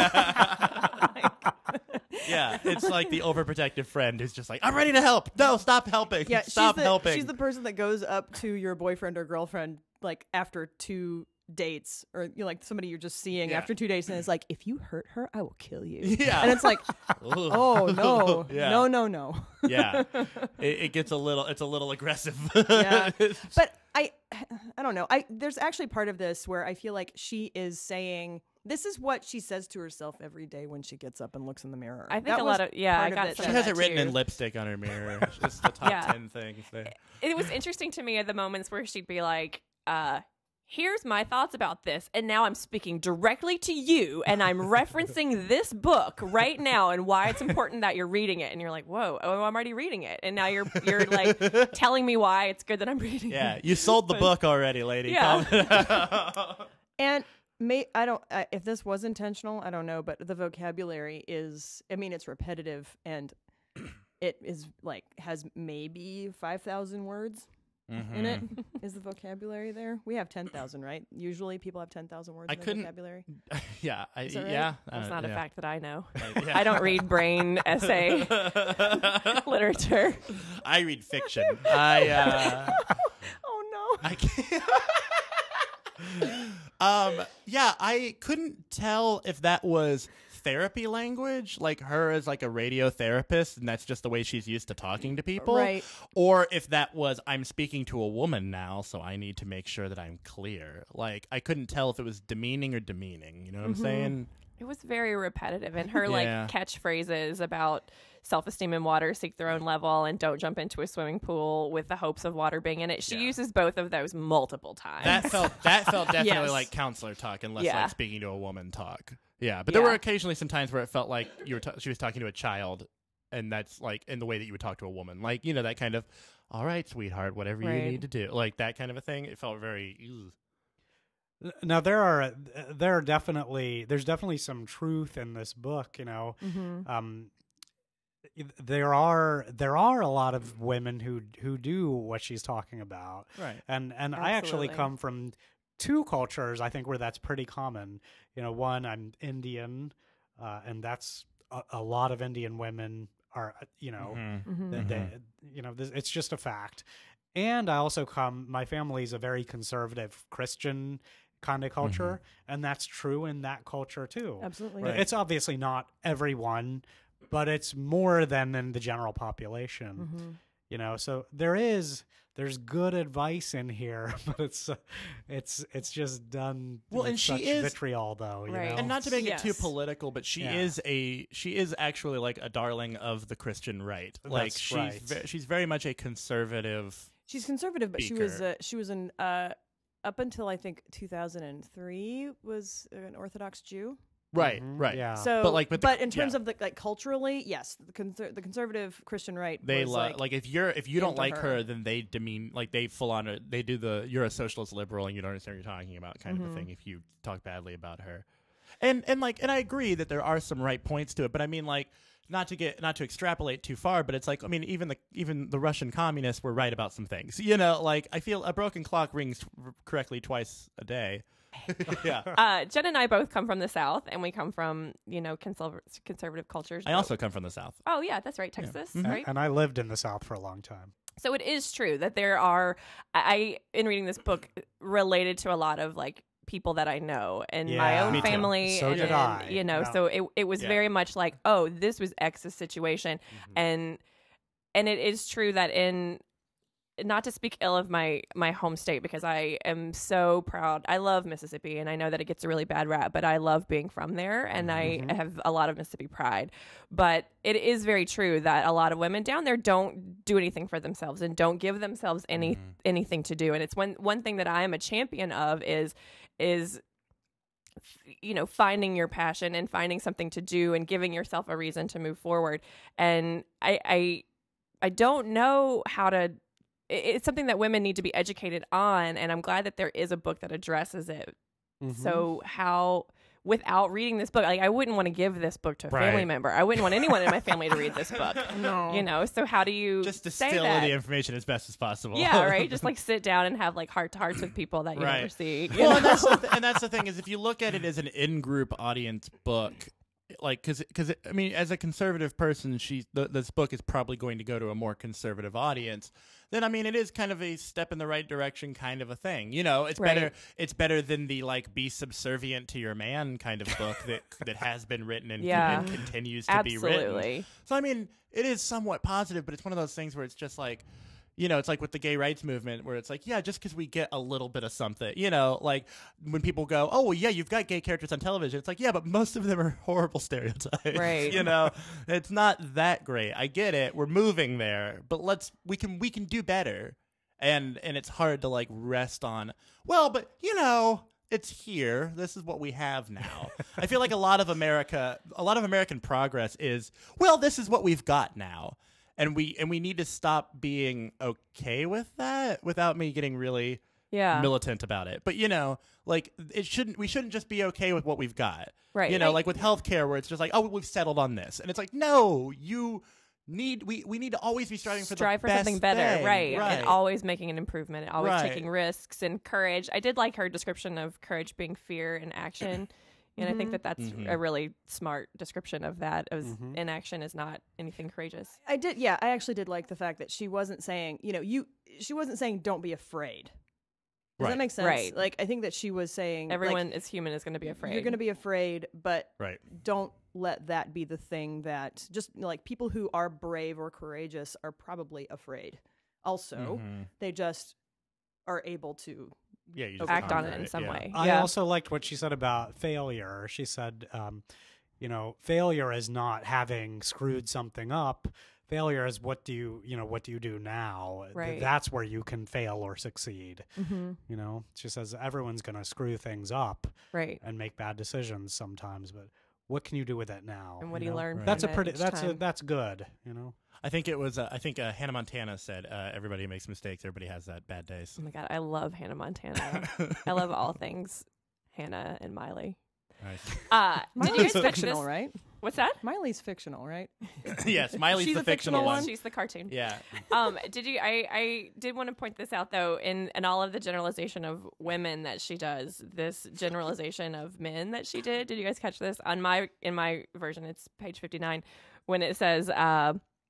Yeah, it's like the overprotective friend who's just like, I'm ready to help. No, stop helping. Yeah, stop she's the, helping. She's the person that goes up to your boyfriend or girlfriend like after two dates, or you know, like somebody you're just seeing Yeah. after two dates, and it's like, if you hurt her, I will kill you. Yeah. And it's like, oh no, Yeah. no, no, no. Yeah, it, it gets a little. It's a little aggressive. Yeah. But I, I don't know. I there's actually part of this where I feel like she is saying this is what she says to herself every day when she gets up and looks in the mirror. I think That a was lot of yeah, I part of got it some She of has that it written too. in lipstick on her mirror. It's the top Yeah. ten things there. It was interesting to me at the moments where she'd be like, uh, here's my thoughts about this, and now I'm speaking directly to you, and I'm referencing this book right now and why it's important that you're reading it. And you're like, whoa, oh, I'm already reading it, and now you're you're like telling me why it's good that I'm reading Yeah, it. you sold the book already, lady. Yeah. Calm- And may I don't uh, if this was intentional, I don't know, but the vocabulary is, I mean, it's repetitive and it is like has maybe five thousand words in it. Is the vocabulary there? We have ten thousand, right? Usually people have ten thousand words I in their couldn't- vocabulary. yeah, I, that right? yeah. That's uh, not a yeah. fact that I know. Like, yeah. I don't read brain essay literature. I read fiction. I uh, Oh no. I can't. um. Yeah, I couldn't tell if that was therapy language, like her as like a radio therapist, and that's just the way she's used to talking to people, Right. or if that was I'm speaking to a woman now, so I need to make sure that I'm clear. Like I couldn't tell if it was demeaning or demeaning. You know what I'm saying? It was very repetitive, and her Yeah. like catchphrases about self-esteem in water, seek their own level, and don't jump into a swimming pool with the hopes of water being in it. She Yeah. uses both of those multiple times. That felt that felt definitely Yes. like counselor talk, and less Yeah. like speaking to a woman talk. Yeah, but there Yeah. were occasionally some times where it felt like you were ta- she was talking to a child, and that's like in the way that you would talk to a woman, like you know that kind of, all right, sweetheart, whatever Right. you need to do, like that kind of a thing. It felt very. Ew. Now there are there are definitely there's definitely some truth in this book. You know, Mm-hmm. um, there are there are a lot of women who who do what she's talking about, Right. and and I actually Absolutely. come from two cultures, I think, where that's pretty common. You know, one, I'm Indian, uh, and that's a, a lot of Indian women are, uh, you know, Mhm. they- they- you know, this, it's just a fact. And I also come, my family's a very conservative Christian kind of culture, and that's true in that culture too. Absolutely. Right. It's obviously not everyone, but it's more than in the general population. Mm-hmm. You know, so there is there's good advice in here, but it's uh, it's it's just done Well, with and she such is- vitriol, though. You Right. know? And not to make it too Yes. political, but she Yeah. is a she is actually like a darling of the Christian right. Like That's she's right. ve- she's very much a conservative. She's conservative, but she was Speaker. uh, she was an uh, up until I think two thousand three was an Orthodox Jew. Right. Mhm, Right. Yeah. So, But, like, but the- in terms yeah. of the like culturally, yes, the conser- the conservative Christian right. They was, lo- like, like, if you're if you don't into like her. her. then they demean like they full on a, they do the you're a socialist liberal and you don't understand what you're talking about kind of a Mhm. thing if you talk badly about her. And and like and I agree that there are some right points to it, but I mean like not to get not to extrapolate too far, but it's like I mean even the even the Russian communists were right about some things. You know, like I feel a broken clock rings r- correctly twice a day. Yeah. Uh, Jen and I both come from the South, and we come from you know conserv- conservative cultures. I also come from the South. Oh yeah, that's right, Texas, Mhm. right? and I lived in the South for a long time. So it is true that there are. I in reading this book related to a lot of like people that I know and my Yeah. own Me too. family. So and, did and, I. You know, Yeah. so it it was Yeah. very much like, oh, this was X's situation, Mm-hmm. and and it is true that in, not to speak ill of my my home state, because I am so proud. I love Mississippi, and I know that it gets a really bad rap, but I love being from there, and Mm-hmm. I have a lot of Mississippi pride. But it is very true that a lot of women down there don't do anything for themselves and don't give themselves any Mm-hmm. anything to do. And it's one one thing that I am a champion of is is you know, finding your passion and finding something to do and giving yourself a reason to move forward. And I I, I don't know how to. It's something that women need to be educated on, and I'm glad that there is a book that addresses it. Mhm. So how, without reading this book, like I wouldn't want to give this book to a family Right. member. I wouldn't want anyone in my family to read this book. No. You know, so how do you Just say distill that? the information as best as possible. Yeah, right. Just like sit down and have like heart to hearts with people that you Right. never see. you Well, know? and that's, the th- and that's the thing is if you look at it as an in-group audience book, like because because I mean, as a conservative person, she th- this book is probably going to go to a more conservative audience. Then I mean, it is kind of a step in the right direction, kind of a thing. You know, it's Right. better. It's better than the like be subservient to your man kind of book that that has been written and, Yeah. and continues to be written. Absolutely. So I mean, it is somewhat positive, but it's one of those things where it's just like, you know, it's like with the gay rights movement where it's like, yeah, just because we get a little bit of something, you know, like when people go, oh, well, yeah, you've got gay characters on television. It's like, yeah, but most of them are horrible stereotypes. Right. You know, it's not that great. I get it. We're moving there, but let's, we can, we can do better. And, and it's hard to like rest on, well, but you know, it's here. This is what we have now. I feel like a lot of America, a lot of American progress is, well, this is what we've got now. And we and we need to stop being okay with that without me getting really Yeah. militant about it. But you know, like it shouldn't we shouldn't just be okay with what we've got. Right. You know, Right. like with healthcare where it's just like, oh, we've settled on this. And it's like, no, you need we, we need to always be striving for Strive the for best something better, thing. right. Right. And always making an improvement, and always Right. taking risks and courage. I did like her description of courage being fear in action. And I think that that's Mhm. a really smart description of that. As Mhm. inaction is not anything courageous. I did, yeah. I actually did like the fact that she wasn't saying, you know, you. She wasn't saying don't be afraid. Does Right. that make sense? Right. Like I think that she was saying like, Everyone is human is going to be afraid. you're going to be afraid, but Right. don't let that be the thing that just like people who are brave or courageous are probably afraid. Also, Mhm. they just are able to. Yeah, you just act on conquer it in some yeah. way. I yeah. also liked what she said about failure. She said, um, you know, failure is not having screwed something up. Failure is what do you, you know, what do you do now? Th- Right. That's where you can fail or succeed. Mm-hmm. You know, she says everyone's going to screw things up right. and make bad decisions sometimes, but what can you do with it now? And what do you know? learn? That's a from it pretty. each That's a time? that's good. You know. I think it was uh, I think uh, Hannah Montana said uh, everybody makes mistakes, everybody has that bad days. Oh my god, I love Hannah Montana. I love all things Hannah and Miley. Right. Uh, did you Miley's guys catch fictional, this? right? What's that? Miley's fictional, right? Yes, Miley's She's the a fictional fictional one. one? She's the cartoon. Yeah. Um, did you? I, I did want to point this out though. In in all of the generalization of women that she does, this generalization of men that she did. Did you guys catch this? On my in my version, it's page fifty nine, when it says, uh,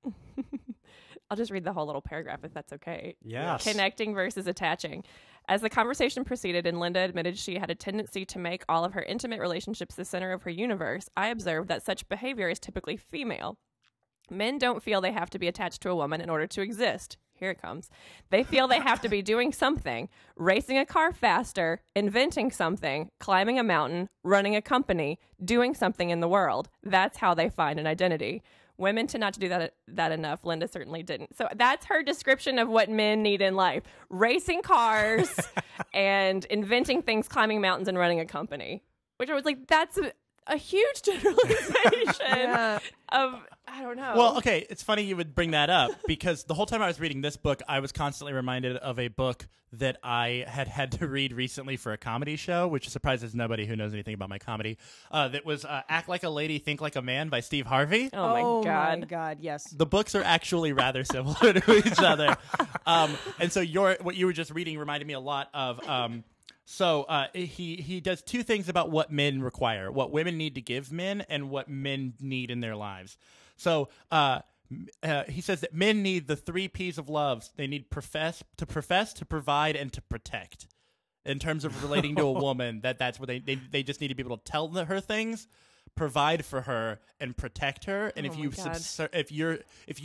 "I'll just read the whole little paragraph if that's okay." Yes. Connecting versus attaching. As the conversation proceeded and Linda admitted she had a tendency to make all of her intimate relationships the center of her universe, I observed that such behavior is typically female. Men don't feel they have to be attached to a woman in order to exist. Here it comes. They feel they have to be doing something, racing a car faster, inventing something, climbing a mountain, running a company, doing something in the world. That's how they find an identity. Women tend not to do that that enough. Linda certainly didn't. So that's her description of what men need in life: racing cars and inventing things, climbing mountains, and running a company. Which I was like, that's a, a huge generalization Yeah. of, I don't know. Well, okay, it's funny you would bring that up because the whole time I was reading this book, I was constantly reminded of a book that I had had to read recently for a comedy show, which surprises nobody who knows anything about my comedy. Uh, that was uh, Act Like a Lady, Think Like a Man by Steve Harvey. Oh my god. my god, yes. The books are actually rather similar to each other. Um, and so your what you were just reading reminded me a lot of... Um, So uh, he he does two things about what men require, what women need to give men, and what men need in their lives. So uh, uh, he says that men need the three P's of love. They need profess to profess, to provide, and to protect. In terms of relating to a woman, that that's what they, they they just need to be able to tell her things, provide for her, and protect her. And Oh if my you God. subser- if you're if you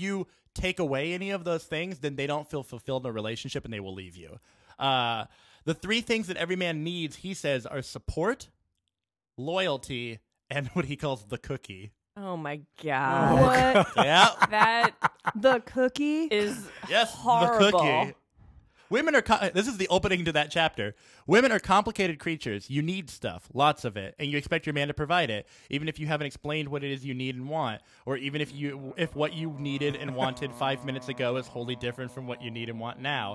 take away any of those things, then they don't feel fulfilled in a relationship and they will leave you. Uh, the three things that every man needs, he says, are support, loyalty, and what he calls the cookie. Oh my god. What? Yeah. That The cookie? is Yes, horrible. the cookie. Women are, co- this is the opening to that chapter. Women are complicated creatures. You need stuff, lots of it, and you expect your man to provide it, even if you haven't explained what it is you need and want, or even if you if what you needed and wanted five minutes ago is wholly different from what you need and want now.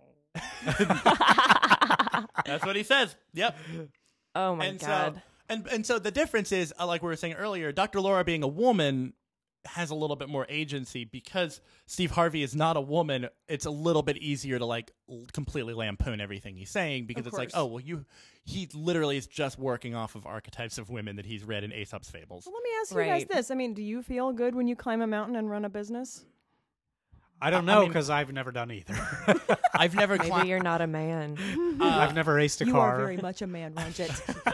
That's what he says. Yep. Oh my and god. So, and and so the difference is, uh, like we were saying earlier, Doctor Laura being a woman has a little bit more agency because Steve Harvey is not a woman. It's a little bit easier to like l- completely lampoon everything he's saying because Of it's like, course. oh well, you he literally is just working off of archetypes of women that he's read in Aesop's fables. Well, let me ask you guys Right. this. I mean, do you feel good when you climb a mountain and run a business? I don't I know mean- because I've never done either. I've never Maybe climbed. you're not a man. I've never raced a you car. are very much a man, Ranjit.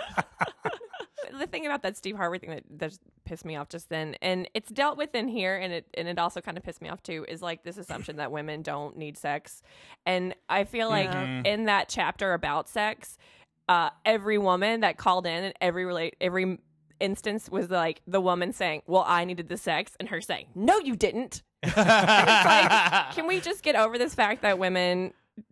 The thing about that Steve Harvey thing that, that just pissed me off just then, and it's dealt with in here, and it and it also kind of pissed me off too, is like this assumption that women don't need sex, and I feel like Mhm. in that chapter about sex, uh, every woman that called in and every relate every instance was like the woman saying, "Well, I needed the sex," and her saying, "No, you didn't." It's like, can we just get over this fact that women,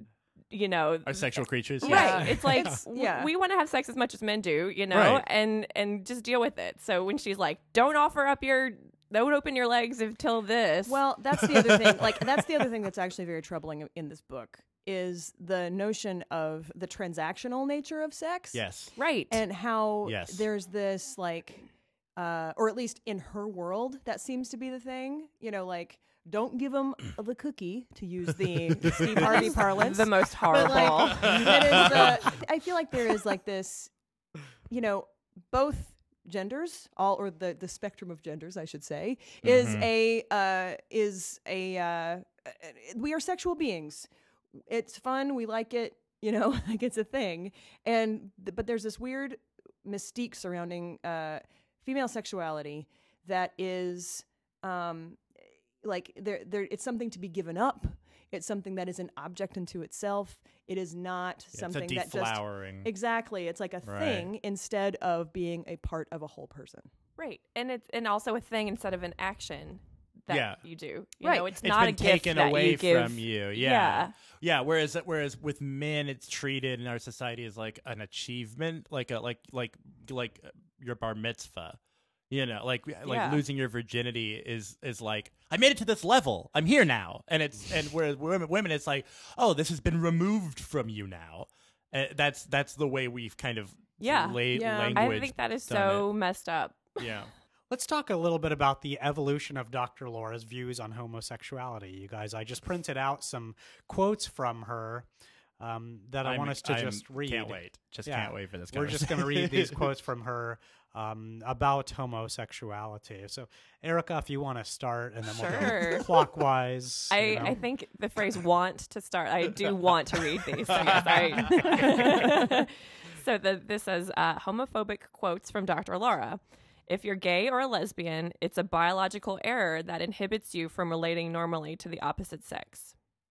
you know, Are sexual creatures? right? Yeah. It's like It's- w- yeah. we want to have sex as much as men do, you know, Right. and and just deal with it. So when she's like, "Don't offer up your, don't open your legs until this," Well, that's the other thing. Like, that's the other thing that's actually very troubling in this book is the notion of the transactional nature of sex. Yes. right? And how Yes. there's this, like, uh, or at least in her world, that seems to be the thing. You know, like, don't give them the cookie, to use the Steve Harvey parlance. the most But, horrible. like, that is, uh, I feel like there is like this, you know, both genders, all or the the spectrum of genders, I should say, is Mhm. a uh, is a uh, we are sexual beings. It's fun. We like it. You know, like it's a thing. And th- but there's this weird mystique surrounding uh, female sexuality that is um, like there there. It's something to be given up. It's something that is an object unto itself. It is not Yeah, something it's a that just deflowering. exactly. It's like a Right. thing instead of being a part of a whole person. right, and it's and also a thing instead of an action that Yeah. you do. You Right. know, it's, It's not been a gift taken that away you give. from you. Yeah. Yeah. Yeah, whereas whereas with men it's treated in our society as like an achievement, like a like like like your bar mitzvah. You know, like like Yeah. losing your virginity is is like I made it to this level. I'm here now. And it's and whereas women, women it's like, "Oh, this has been removed from you now." Uh, that's that's the way we've kind of Yeah. la- Yeah. I language I think that is done so messed up. it. Yeah. Let's talk a little bit about the evolution of Doctor Laura's views on homosexuality. You guys, I just printed out some quotes from her um, that I I'm- want us to I'm- just read. Can't wait. Just Yeah. can't wait for this. We're just going to read these conversation. quotes from her um, about homosexuality. So, Erica, if you want to start, and then we'll Sure. go clockwise. I, you know. I think the phrase "want" to start. I do want to read these. So yes, I. So the, this says uh, homophobic quotes from Doctor Laura. If you're gay or a lesbian, it's a biological error that inhibits you from relating normally to the opposite sex.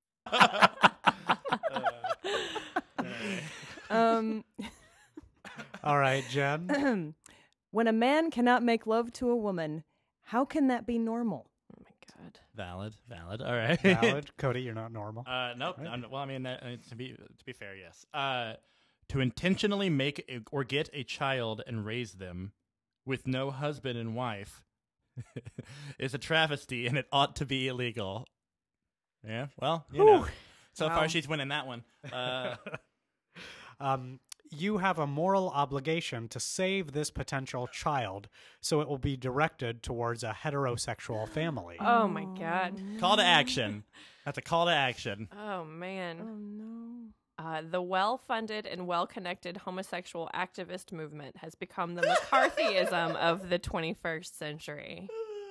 Um, All right, Jen. when a man cannot make love to a woman, how can that be normal? Oh my god. Valid, valid. All right. Valid. Cody, you're not normal. Uh, nope. Right. I'm- well, I mean, uh, to be to be fair, yes. Uh, to intentionally make a, or get a child and raise them with no husband and wife is a travesty, and it ought to be illegal. Yeah. Well, you know. So Wow. far, she's winning that one. Uh, Um, you have a moral obligation to save this potential child so it will be directed towards a heterosexual family. Oh my god. call to action. That's a call to action. Oh man. Oh no. Uh, the well-funded and well-connected homosexual activist movement has become the McCarthyism of the twenty-first century.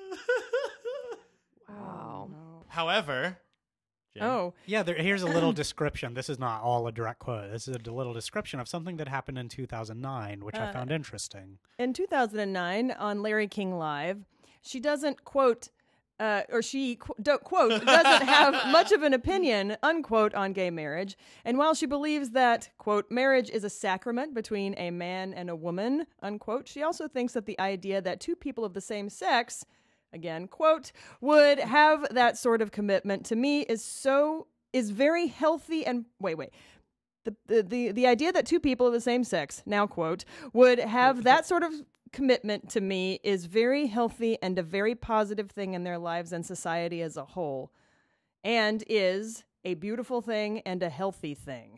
Wow. However, Jen, Oh, Yeah, there, here's a little description. This is not all a direct quote. This is a little description of something that happened in two thousand nine, which I Uh, found interesting. in two thousand nine on Larry King Live, she doesn't quote uh, or she, qu- do, quote, doesn't have much of an opinion, unquote, on gay marriage. And while she believes that, quote, marriage is a sacrament between a man and a woman, unquote, she also thinks that the idea that two people of the same sex, again, quote, would have that sort of commitment to me is so, is very healthy and, wait, wait. The, the, the, the idea that two people of the same sex, now quote, would have that sort of commitment to me is very healthy and a very positive thing in their lives and society as a whole, and is a beautiful thing and a healthy thing.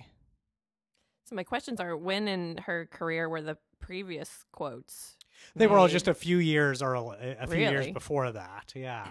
So my questions are: when in her career were the previous quotes? They were all made? just a few years or a, a few years Really? before that. Yeah.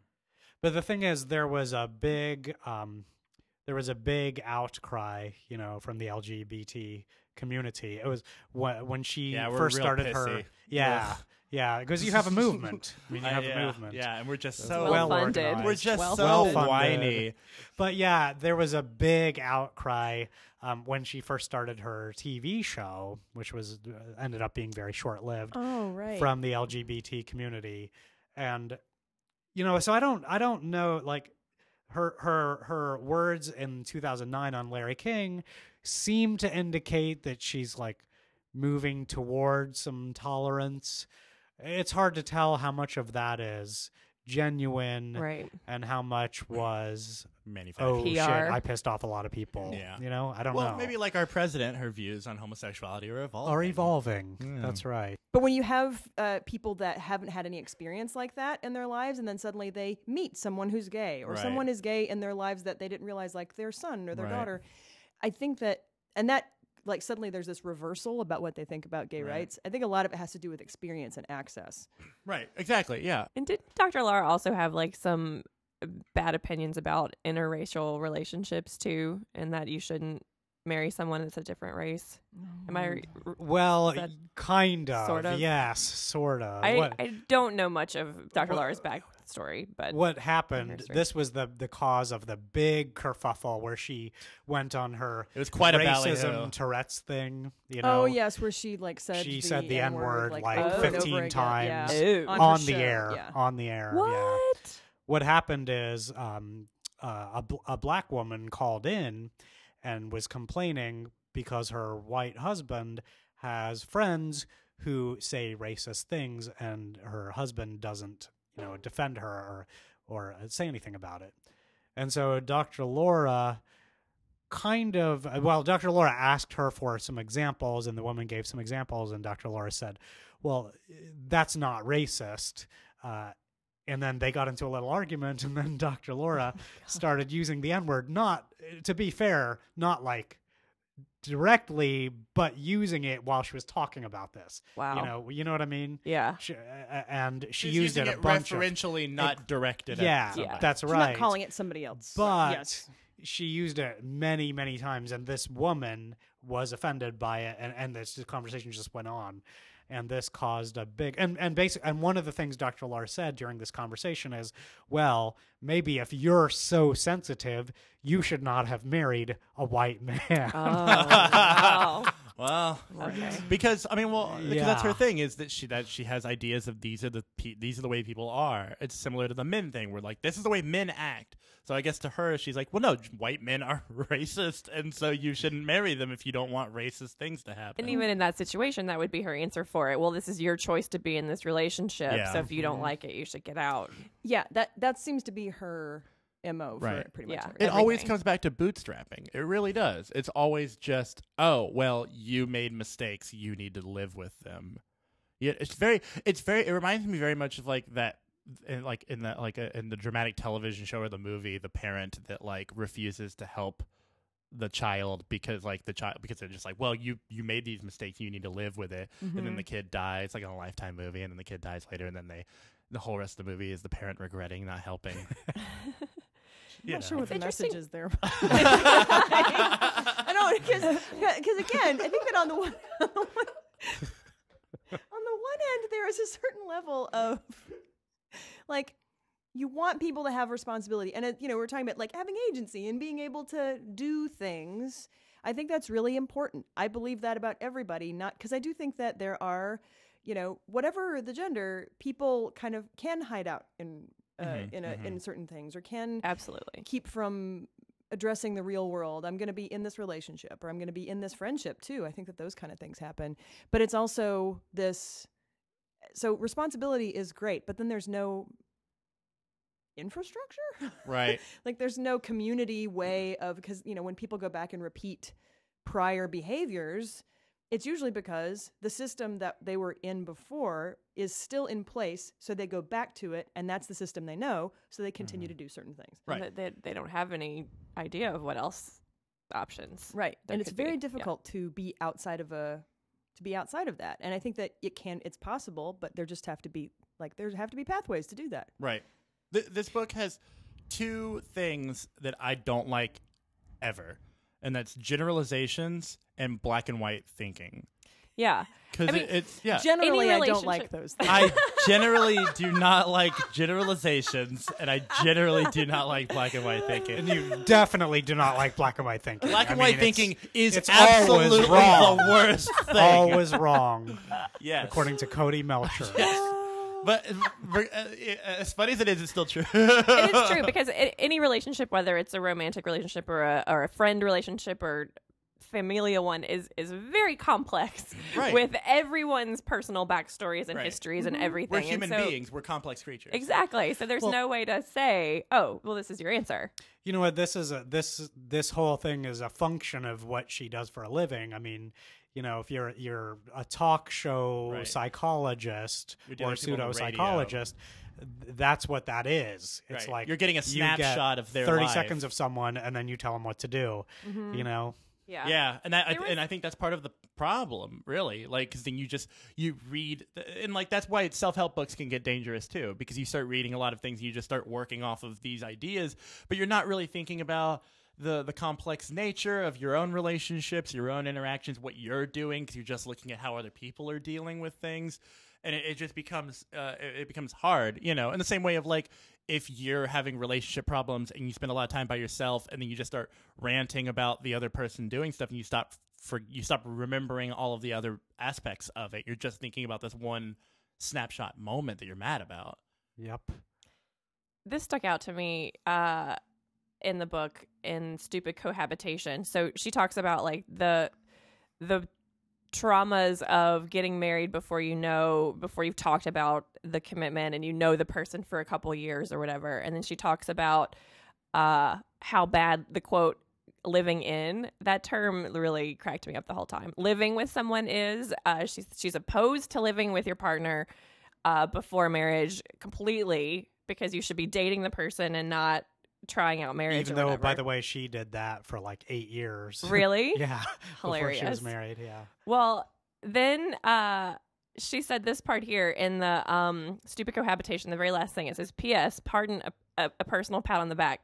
But the thing is, there was a big, um, there was a big outcry, you know, from the L G B T community. It was wh- when she Yeah, we're first real started her. pissy. Yeah. Ugh. Yeah. Because you have a movement. I mean, you Uh, have yeah, a movement. Yeah, and we're just That's so well Well-funded. organized. We're just Well so well-funded. whiny. But yeah, there was a big outcry um, when she first started her T V show, which was uh, ended up being very short lived. Oh, right. From the L G B T community. And you know, so I don't I don't know, like her her her words in two thousand nine on Larry King seem to indicate that she's like moving towards some tolerance. It's hard to tell how much of that is genuine Right. and how much was Manufactured. oh P shit, R. I pissed off a lot of people. Yeah. You know, I don't well, know. maybe like our president, her views on homosexuality are evolving. are evolving. Yeah. That's right. But when you have uh, people that haven't had any experience like that in their lives, and then suddenly they meet someone who's gay, or Right. someone is gay in their lives that they didn't realize, like their son or their Right. daughter, I think that, and that, like suddenly there's this reversal about what they think about gay Right. rights. I think a lot of it has to do with experience and access. Right. Exactly. Yeah. And did Doctor Laura also have like some bad opinions about interracial relationships too, and that you shouldn't marry someone that's a different race? Am I? r- Well, that kind of. sort of? Yes, sort of. I, what, I don't know much of Doctor What- Laura's backstory, but what happened? history. This was the the cause of the big kerfuffle where she went on her It was quite a ballyhoo. racism Tourette's thing. You know, Oh yes, where she like said she the said the N word like, like over and over fifteen again. times Yeah. Ew. On her on the show, air. yeah. On the air. Yeah. what? What happened is um, uh, a, bl- a black woman called in and was complaining because her white husband has friends who say racist things, and her husband doesn't, you know, defend her or or say anything about it. And so Doctor Laura kind of, well, Doctor Laura asked her for some examples, and the woman gave some examples, and Doctor Laura said, well, that's not racist. Uh, and then they got into a little argument, and then Doctor Laura started using the N-word, not, to be fair, not like directly, but using it while she was talking about this. Wow. You know, you know what I mean? Yeah. She, uh, and she She's used using it a bunch of, referentially, not directed yeah, at somebody. that's She's right. not calling it somebody else. But yes. she used it many, many times, and this woman was offended by it, and, and this conversation just went on. And this caused a big and and basic and one of the things Doctor Laura said during this conversation is, well, maybe if you're so sensitive, you should not have married a white man. Oh, wow. Well, Okay. because I mean, well, because that's her Yeah. thing is that she that she has ideas of these are the pe- these are the way people are. It's similar to the men thing, where like this is the way men act. So I guess to her, she's like, well, no, white men are racist, and so you shouldn't marry them if you don't want racist things to happen. And even in that situation, that would be her answer for it. Well, this is your choice to be in this relationship. Yeah. So if you don't like it, you should get out. Yeah, that that seems to be her M O for Right. pretty much Yeah. everything. It always everything. comes back to bootstrapping. It really does. It's always just, oh, well, you made mistakes. You need to live with them. Yeah, it's very, it's very. It reminds me very much of like that, in, like in that, like a, in the dramatic television show or the movie, the parent that like refuses to help the child because like the child because they're just like, well, you you made these mistakes. You need to live with it. And then the kid dies. It's like in a Lifetime movie, and then the kid dies later, and then they, the whole rest of the movie is the parent regretting not helping. I'm not sure what the It's message interesting. is there. I don't because again, I think that on the one on the one, on the one end there is a certain level of like you want people to have responsibility, and it, you know we're talking about like having agency and being able to do things. I think that's really important. I believe that about everybody, not because I do think that there are, you know, whatever the gender, people kind of can hide out in uh, Mhm, in a, mhm. in certain things, or can Absolutely. keep from addressing the real world. I'm going to be in this relationship, or I'm going to be in this friendship too. I think that those kind of things happen. But it's also this. So responsibility is great, but then there's no infrastructure. Right. Like there's no community way of, because, you know, when people go back and repeat prior behaviors, it's usually because the system that they were in before is still in place. So they go back to it, and that's the system they know. So they continue Mm-hmm. to do certain things. Right. They, they, they don't have any idea of what else options. Right. there And it's could be. very Yeah. difficult to be outside of a, to be outside of that. And I think that it can, it's possible, but there just have to be, like, there have to be pathways to do that. Right. Th- this book has two things that I don't like ever, and that's generalizations and black and white thinking. Yeah. Because I mean, it, it's yeah. Generally, I don't relationship- like those things. I generally do not like generalizations, and I generally do not like black and white thinking. And you definitely do not like black and white thinking. Black I and mean, white it's- thinking is it's always absolutely wrong. the worst thing. always wrong, yes. according to Cody Melcher. But uh, as funny as it is, it's still true. It is true because i any relationship, whether it's a romantic relationship or a, or a friend relationship or familial one, is is very complex Right. with everyone's personal backstories and Right. histories and Mm-hmm. everything. We're And human so- beings. We're complex creatures. Exactly. So there's Well- no way to say, oh, well, this is your answer. You know what? This is a this this whole thing is a function of what she does for a living. I mean, you know, if you're you're a talk show Right. psychologist You're dealing or with people on pseudo the radio. psychologist, that's what that is. It's Right. like You're getting a you get snapshot of their thirty life. seconds of someone, and then you tell them what to do. You know, Yeah. Yeah, and that There was- and I think that's part of the problem, really. Like, because then you just you read, and like that's why self help books can get dangerous too, because you start reading a lot of things, and you just start working off of these ideas, but you're not really thinking about the the complex nature of your own relationships, your own interactions, what you're doing, because you're just looking at how other people are dealing with things, and it, it just becomes uh, it, it becomes hard, you know. In the same way of like, if you're having relationship problems and you spend a lot of time by yourself, and then you just start ranting about the other person doing stuff, and you stop for you stop remembering all of the other aspects of it. You're just thinking about this one snapshot moment that you're mad about. yep. This stuck out to me uh, in the book in Stupid Cohabitation. So she talks about like the the traumas of getting married before you know, before you've talked about the commitment and you know the person for a couple years or whatever. And then she talks about uh, how bad the quote living in, that term really cracked me up the whole time. Living with someone is, uh, she's, she's opposed to living with your partner uh, before marriage completely, because you should be dating the person and not trying out marriage. Even or though, whatever. by the way, she did that for like eight years. Really? yeah. Before she Hilarious. was married. Yeah. Well, then uh, she said this part here in the um, Stupid Cohabitation, the very last thing. It says, P S. Pardon a, a, a personal pat on the back.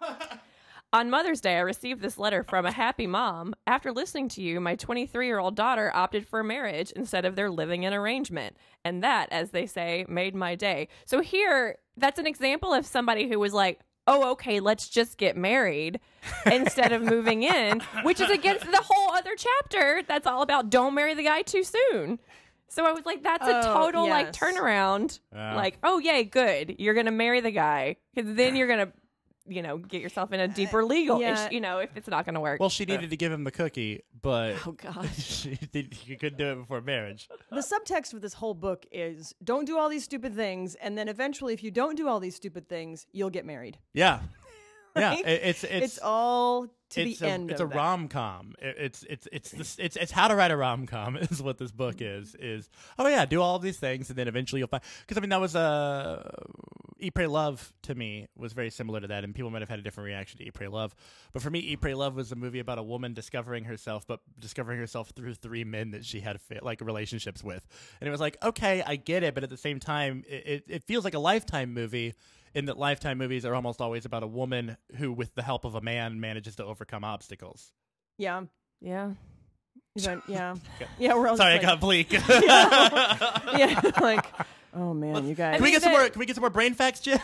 On Mother's Day, I received this letter from a happy mom. After listening to you, my twenty-three-year-old daughter opted for marriage instead of their living-in arrangement. And that, as they say, made my day. So here, that's an example of somebody who was like, oh, okay, let's just get married instead of moving in, which is against the whole other chapter that's all about don't marry the guy too soon. So I was like, that's a Oh, total like yes. turnaround. Yeah. Like, oh, yay, good. You're going to marry the guy because then you're going to, you know, get yourself in a deeper legal yeah. issue, you know, if it's not going to work. Well, she needed to give him the cookie, but oh, gosh. she, did, she couldn't do it before marriage. The subtext of this whole book is don't do all these stupid things, and then eventually, if you don't do all these stupid things, you'll get married. Yeah, yeah. Like, it- it's it's It's, all to it's the a, end It's of a that. rom com. It's it's it's this, it's it's how to write a rom com is what this book is. Is oh yeah, do all of these things and then eventually you'll find. Because I mean that was uh, Eat Pray Love to me was very similar to that, and people might have had a different reaction to Eat Pray Love. But for me, Eat Pray Love was a movie about a woman discovering herself, but discovering herself through three men that she had fit, like relationships with, and it was like okay, I get it, but at the same time, it it, it feels like a Lifetime movie. In that Lifetime movies are almost always about a woman who, with the help of a man, manages to overcome obstacles. Yeah. Yeah. Even- yeah. Yeah, we're all Sorry, I just got bleak. like, yeah, like, oh man, you guys. Can we get mean, some the- more? Can we get some more brain facts, Jim?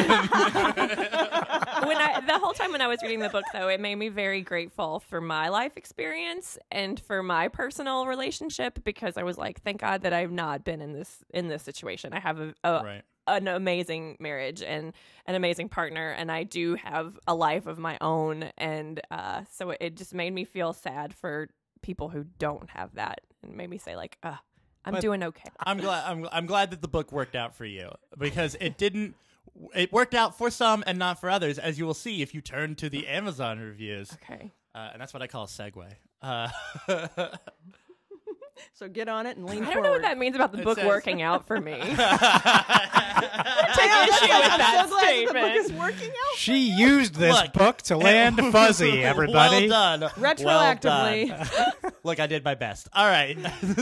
when I the whole time when I was reading the book, though, it made me very grateful for my life experience and for my personal relationship, because I was like, thank God that I've not been in this in this situation. I have a, a Right. an amazing marriage and an amazing partner, and I do have a life of my own, and uh, so it, it just made me feel sad for people who don't have that, and made me say like, uh, I'm But doing okay. I'm glad. I'm, I'm glad that the book worked out for you because it didn't. It worked out for some and not for others, as you will see if you turn to the Amazon reviews. Okay. Uh, and that's what I call a segue. Uh, So get on it and lean I don't forward. know what that means about the It book says- working out for me. I know, that's issue like, with I'm that so glad that the book statement. is working out. She used this Look. book to land fuzzy, everybody. Well done. Retroactively. Well done. Look, I did my best. All right.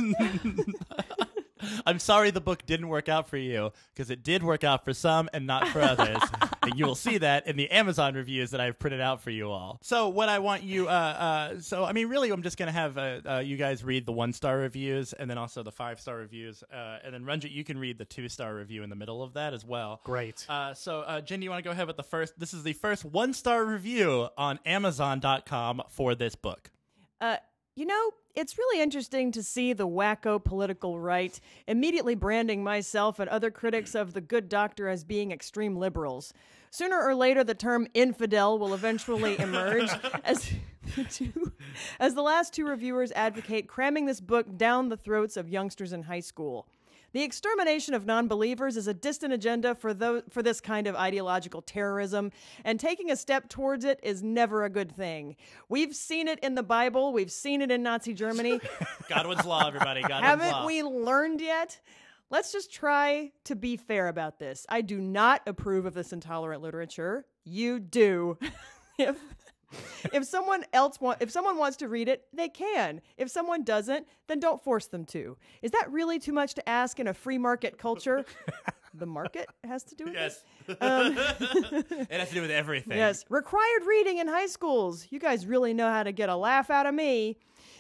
I'm sorry the book didn't work out for you because it did work out for some and not for others. And you will see that in the Amazon reviews that I've printed out for you all. So what I want you, uh, uh, so I mean, really, I'm just going to have uh, uh, you guys read the one-star reviews and then also the five-star reviews. Uh, and then Ranjit, you can read the two-star review in the middle of that as well. Great. Uh, so, uh, Jen, do you want to go ahead with the first? This is the first one-star review on Amazon dot com for this book. Uh, you know, it's really interesting to see the wacko political right immediately branding myself and other critics of The Good Doctor as being extreme liberals. Sooner or later, the term infidel will eventually emerge as the, two, as the last two reviewers advocate cramming this book down the throats of youngsters in high school. The extermination of non-believers is a distant agenda for those, for this kind of ideological terrorism, and taking a step towards it is never a good thing. We've seen it in the Bible. We've seen it in Nazi Germany. Godwin's Law, everybody. Godwin's Haven't Law. we learned yet? Let's just try to be fair about this. I do not approve of this intolerant literature. You do. if if someone else want, if someone wants to read it, they can. If someone doesn't, then don't force them to. Is that really too much to ask in a free market culture? The market has to do with Yes. it. Um, It has to do with everything. yes, required reading in high schools. You guys really know how to get a laugh out of me.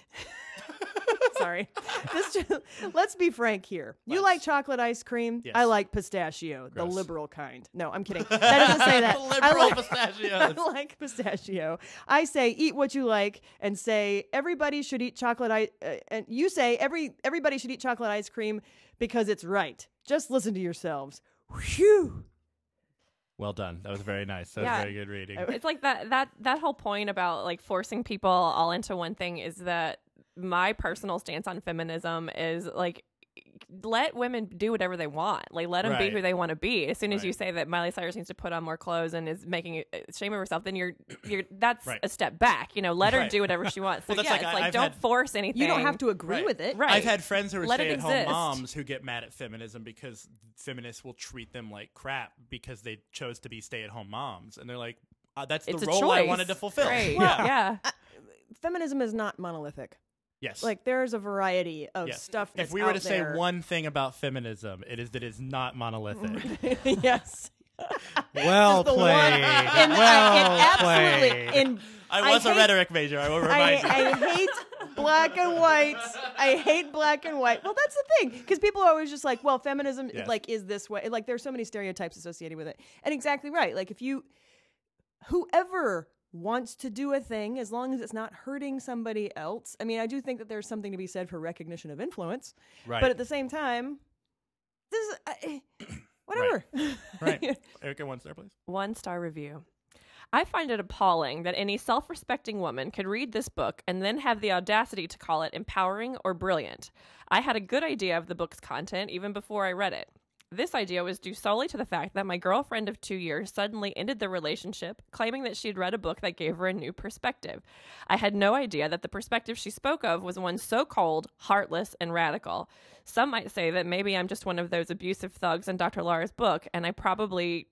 Sorry. This just, let's be frank here. You Let's. like chocolate ice cream? Yes. I like pistachio, the Gross. liberal kind. No, I'm kidding. That doesn't say that. I Liberal like, pistachios. I like pistachio. I say eat what you like, and say everybody should eat chocolate ice. Uh, and you say every everybody should eat chocolate ice cream because it's right. Just listen to yourselves. Whew. Well done. That was very nice. That Yeah. was very good reading. It's like that that that whole point about like forcing people all into one thing is that my personal stance on feminism is like let women do whatever they want. Like let them be Right. who they want to be. As soon as Right. you say that Miley Cyrus needs to put on more clothes and is making a shame of herself, then you're you're that's Right. a step back. You know, let her Right. do whatever she wants. So Well, that's yeah, like it's I- like I've don't had- force anything. You don't have to agree Right. with it. Right. I've had friends who are Let it stay-at-home exist. moms who get mad at feminism because feminists will treat them like crap because they chose to be stay-at-home moms, and they're like, uh, "That's the It's a role I choice. wanted to fulfill." Right. Yeah. yeah. Feminism is not monolithic. Yes. Like there's a variety of Yes. stuff that's If we were out to say there. one thing about feminism, it is that it's not monolithic. yes. Well the one- played. And I- well it absolutely played. in I was I a hate- rhetoric major. I will I, remind you. I hate black and white. I hate black and white. Well, that's the thing, because people are always just like, well, feminism Yes. like is this way. Like there's so many stereotypes associated with it, and exactly right. Like if you, whoever wants to do a thing, as long as it's not hurting somebody else. I mean, I do think that there's something to be said for recognition of influence, Right. but at the same time, this is I, whatever. Right. Erica, one star, please. One star review. I find it appalling that any self respecting woman could read this book and then have the audacity to call it empowering or brilliant. I had a good idea of the book's content even before I read it. This idea was due solely to the fact that my girlfriend of two years suddenly ended the relationship, claiming that she had read a book that gave her a new perspective. I had no idea that the perspective she spoke of was one so cold, heartless, and radical. Some might say that maybe I'm just one of those abusive thugs in Doctor Laura's book, and I probably...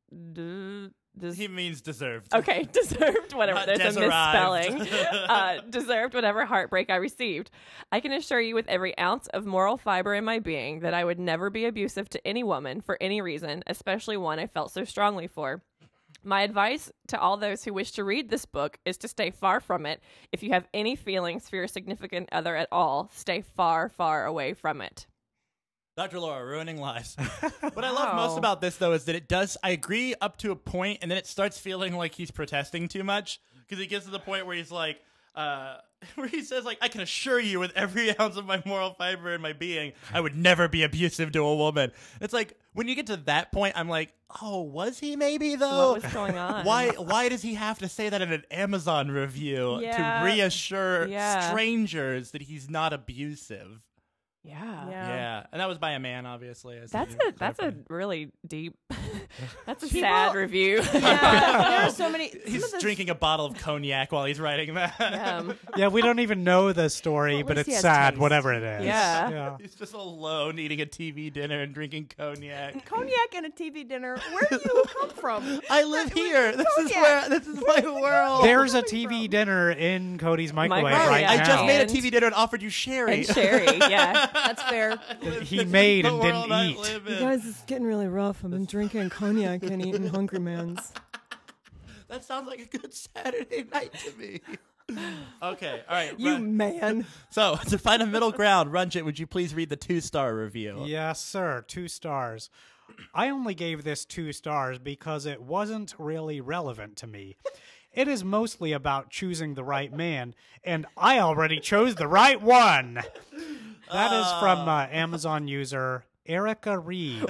D- des- He means deserved. Okay, deserved whatever. Not There's a desarived. misspelling. uh, deserved whatever heartbreak I received. I can assure you with every ounce of moral fiber in my being that I would never be abusive to any woman for any reason, especially one I felt so strongly for. My advice to all those who wish to read this book is to stay far from it. If you have any feelings for your significant other at all, stay far, far away from it. Doctor Laura, ruining lives. What I love most Wow. about this, though, is that it does, I agree up to a point, and then it starts feeling like he's protesting too much, because he gets to the point where he's like, Uh, where he says, like, I can assure you with every ounce of my moral fiber in my being, I would never be abusive to a woman. It's like, when you get to that point, I'm like, oh, was he maybe, though? What was going on? Why Why does he have to say that in an Amazon review Yeah. to reassure Yeah. strangers that he's not abusive? Yeah. Yeah. Yeah, and that was by a man, obviously. as That's you a that's a clarified. really deep. That's a People- sad review. Yeah, there are so many. some He's of the- drinking a bottle of cognac while he's writing that. Um, Yeah, we don't even know the story, Well, at but least he it's has sad, taste. whatever it is. Yeah. yeah. He's just alone eating a T V dinner and drinking cognac. Cognac and a T V dinner. Where do you come from? I live here. This is Cognac. where this is my world. There's a coming T V from? dinner in Cody's microwave Microwave, right yeah. I now. just made a And- T V dinner and offered you sherry. and Sherry, yeah. That's fair. He made The and world didn't I eat. live in. Guys, it's getting really rough. I've been drinking cognac and eating Hungry Man's. That sounds like a good Saturday night to me. Okay, all right. You Run- man. So to find a middle ground, Runjit, would you please read the two-star review? Yes, sir. Two stars. I only gave this two stars because it wasn't really relevant to me. It is mostly about choosing the right man, and I already chose the right one. That is from uh, Amazon user Erica Reed.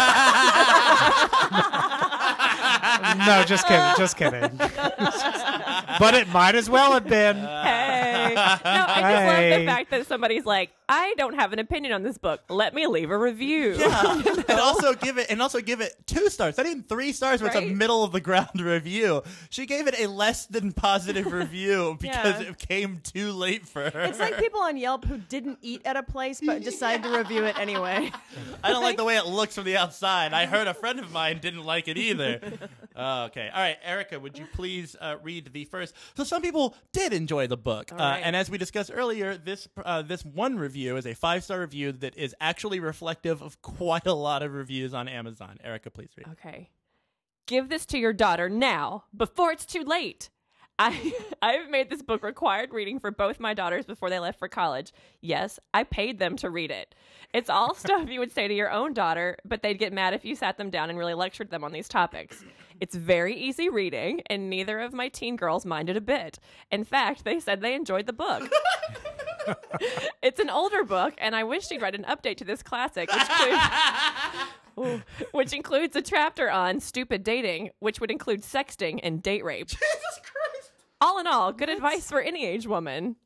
No, just kidding. Just kidding. But it might as well have been. Hey. No, I just love Hey. the fact that somebody's like, I don't have an opinion on this book. Let me leave a review. Yeah. and also give it and also give it two stars. Not even three stars, but it's a Right? middle of the ground review. She gave it a less than positive review because Yeah. it came too late for her. It's like people on Yelp who didn't eat at a place but decided to review it anyway. I don't like the way it looks from the outside. I heard a friend of mine didn't like it either. Uh, okay. All right, Erica, would you please uh, read the first? So some people did enjoy the book. Uh, right. and as we discussed earlier, this uh, this one review is a five-star review that is actually reflective of quite a lot of reviews on Amazon. Erica, please read. Okay. Give this to your daughter now, before it's too late. I I've made this book required reading for both my daughters before they left for college. Yes, I paid them to read it. It's all stuff you would say to your own daughter, but they'd get mad if you sat them down and really lectured them on these topics. It's very easy reading, and neither of my teen girls minded a bit. In fact, they said they enjoyed the book. It's an older book, and I wish she'd write an update to this classic, which includes, Ooh, which includes a chapter on stupid dating, which would include sexting and date rape. Jesus Christ. All in all, good advice for any age woman.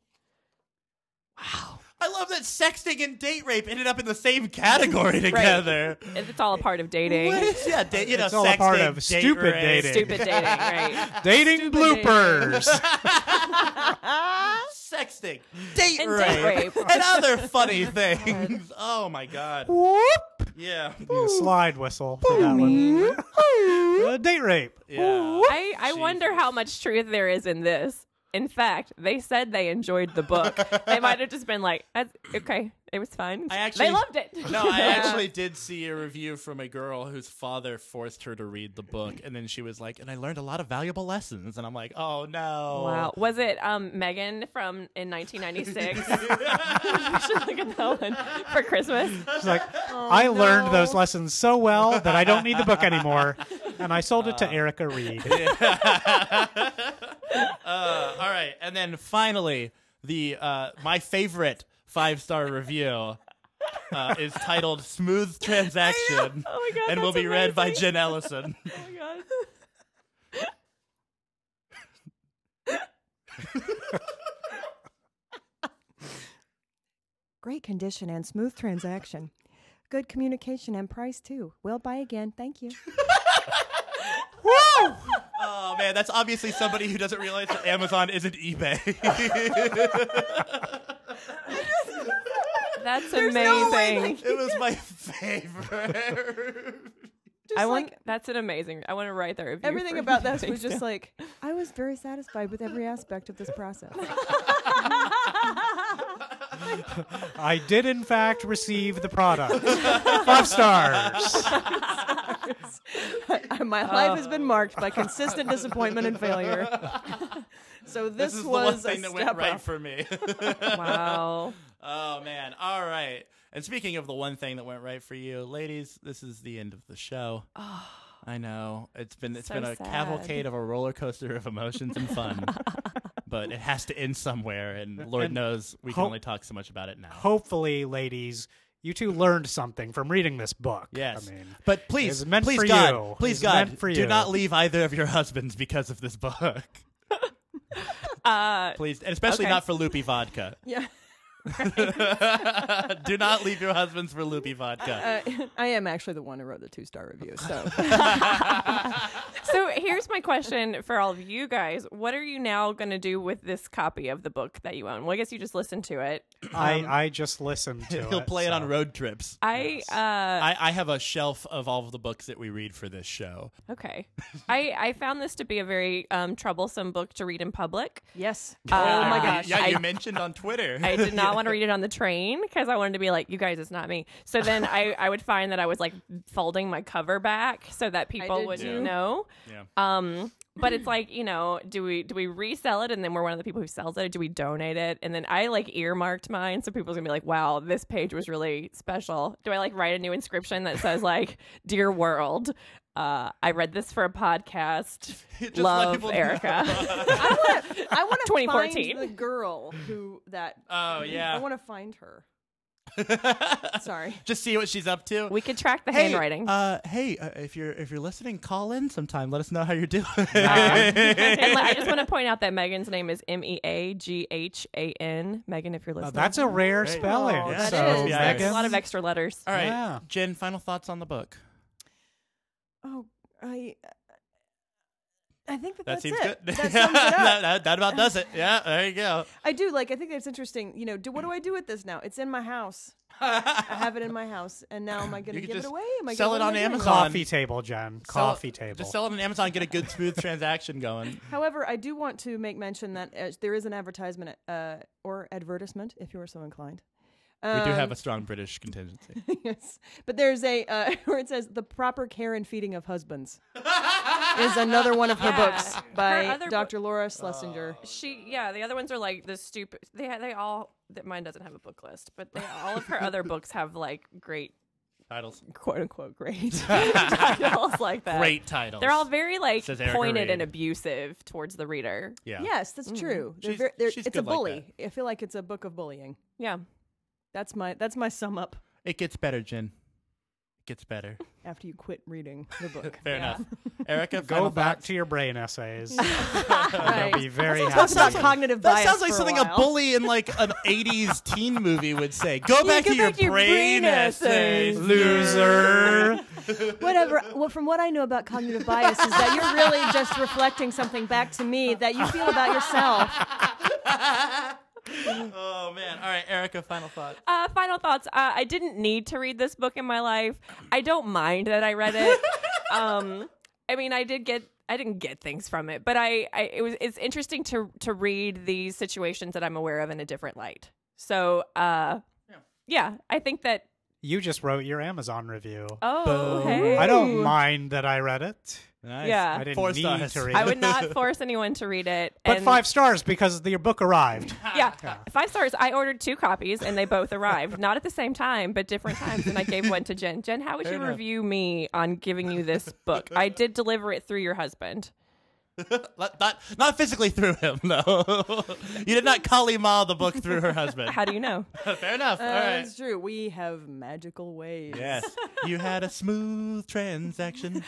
I love that sexting and date rape ended up in the same category together. It's all a part of dating. What is yeah, da- you know, It's all a part sexting, of date stupid rape. dating. Stupid dating, right? Dating Stupid dating. bloopers. Sexting, date And rape, date rape. and other funny things. Oh my god. Yeah. Need a slide whistle for that one. Uh, date rape. Yeah. I, I wonder how much truth there is in this. In fact, they said they enjoyed the book. They might have just been like, That's, okay, it was fine. I actually- they loved it. No, I actually did see a review from a girl whose father forced her to read the book, and then she was like, "And I learned a lot of valuable lessons." And I'm like, "Oh no!" Wow. Was it um Megan from in nineteen ninety-six? We should look at that one for Christmas. She's like, I learned those lessons so well that I don't need the book anymore. And I sold it to Erica Reed. Uh, all right, and then finally, the uh, my favorite five star review uh, is titled "Smooth Transaction," Oh my god. and will that's be read by amazing. Jen Ellison. Oh my god. Great condition and smooth transaction. Good communication and price too. We'll buy again. Thank you. Oh man, that's obviously somebody who doesn't realize that Amazon isn't eBay. That's There's no way amazing. It was my favorite. I Just want like that's an amazing. I want to write that review. everything for about this Thanks, was just Jen. like I was very satisfied with every aspect of this process. I did, in fact, receive the product. Five stars. My life has been marked by consistent disappointment and failure. So this, This is the was one a thing that step went right up. for me. Wow. Oh man! All right. And speaking of the one thing that went right for you, ladies, this is the end of the show. I know it's been it's So been a sad. cavalcade of a roller coaster of emotions and fun. but it has to end somewhere, and Lord And knows we can ho- only talk so much about it now. Hopefully, ladies, you two learned something from reading this book. Yes, I mean, but please, it's meant please for God, you. please It's God, meant for do you. not leave either of your husbands because of this book. Uh, Please, and especially Okay. not for loopy vodka. Yeah. Do not leave your husbands for loopy vodka. Uh, I am actually the one who wrote the two star review. So so here's my question for all of you guys. What are you now going to do with this copy of the book that you own? Well, I guess you just listened to it. I, I just listened to it. He'll play it on so- road trips. I, uh, I, I have a shelf of all of the books that we read for this show. okay. I, I found this to be a very um, troublesome book to read in public. yes. Uh, oh my I- gosh. Yeah, I- you mentioned on Twitter. I did not want to read it on the train because I wanted to be like, you guys, it's not me. So then I, I would find that I was like folding my cover back so that people did would too. know. Yeah. Um, but it's like, you know, do we do we resell it and then we're one of the people who sells it, or do we donate it? And then I like earmarked mine so people's gonna be like, wow, this page was really special. Do I like write a new inscription that says like, dear world, uh, I read this for a podcast. Just let Love people know. Erica. I want to. I want to twenty find fourteen. the girl who that. Oh, yeah. I want to find her. Sorry. Just see what she's up to. We could track the Hey, handwriting. Uh, hey, uh, if you're if you're listening, call in sometime. Let us know how you're doing. And like, I just want to point out that Megan's name is M E A G H A N. Megan, if you're Oh, listening. that's a rare Great. spelling. Oh, that so, is. Yeah, There's Megan, a lot of extra letters. All right, Yeah. Jen. Final thoughts on the book. Oh, I. I think that That that's seems it. good. That sums it up. that, that, that about does it. Yeah, there you go. I do like. I think that's interesting. You know, do what do I do with this now? It's in my house. I have it in my house, and now am I going You to could give it just away? Am I sell gonna, it what on am I doing? Amazon. Coffee table, Jen. Sell- Coffee table. Just sell it on Amazon. Get a good, smooth transaction going. However, I do want to make mention that uh, there is an advertisement uh, or advertisement, if you are so inclined. We do have Um, a strong British contingency. yes, but there's a uh, where it says the proper care and feeding of husbands is another one of her Yeah. books Her by other book- Doctor Laura Schlesinger. She, yeah, the other ones are like the stupid. They they all. That mine doesn't have a book list, but they, all of her other books have like great, Titles. quote unquote, great titles like that. Great titles. They're all very like Says Erica pointed Reed. and abusive towards the reader. Yeah. Yes, that's true. They're She's- ver- they're- she's it's a good like bully. I feel like it's a book of bullying. Yeah. That's my that's my sum up It gets better, Jen. It gets better. after you quit reading the book. Fair Yeah. enough. Erica, Go final back thoughts? to your brain essays. Right. You'll be very Talk happy. about cognitive That bias. sounds like for something a, a, while. bully in like an eighties teen movie would say. Go back go to your back to your brain, brain essays, essays, Loser. Whatever. Well, from what I know about cognitive bias is that you're really just reflecting something back to me that you feel about yourself. Oh man! All right, Erica, final thought. Uh, final thoughts. Uh, I didn't need to read this book in my life. I don't mind that I read it. um, I mean, I did get. I didn't get things from it, but I, I. It was. It's interesting to to read these situations that I'm aware of in a different light. So, uh, Yeah. yeah, I think that. You just wrote your Amazon review. Oh, Boom. hey. I don't mind that I read it. Nice. Yeah. I didn't Four need stars. to read I it. would not force anyone to read it. But and- five stars because the, your book arrived. Yeah, five stars. I ordered two copies and they both arrived, not at the same time, but different times. And I gave one to Jen. Jen, how would Fair you enough. review me on giving you this book? I did deliver it through your husband. not, not not physically through him, no. You did not Kali Ma the book through her husband. How do you know? Fair enough. Uh, All right. That's true. We have magical ways. Yes, you had a smooth transaction.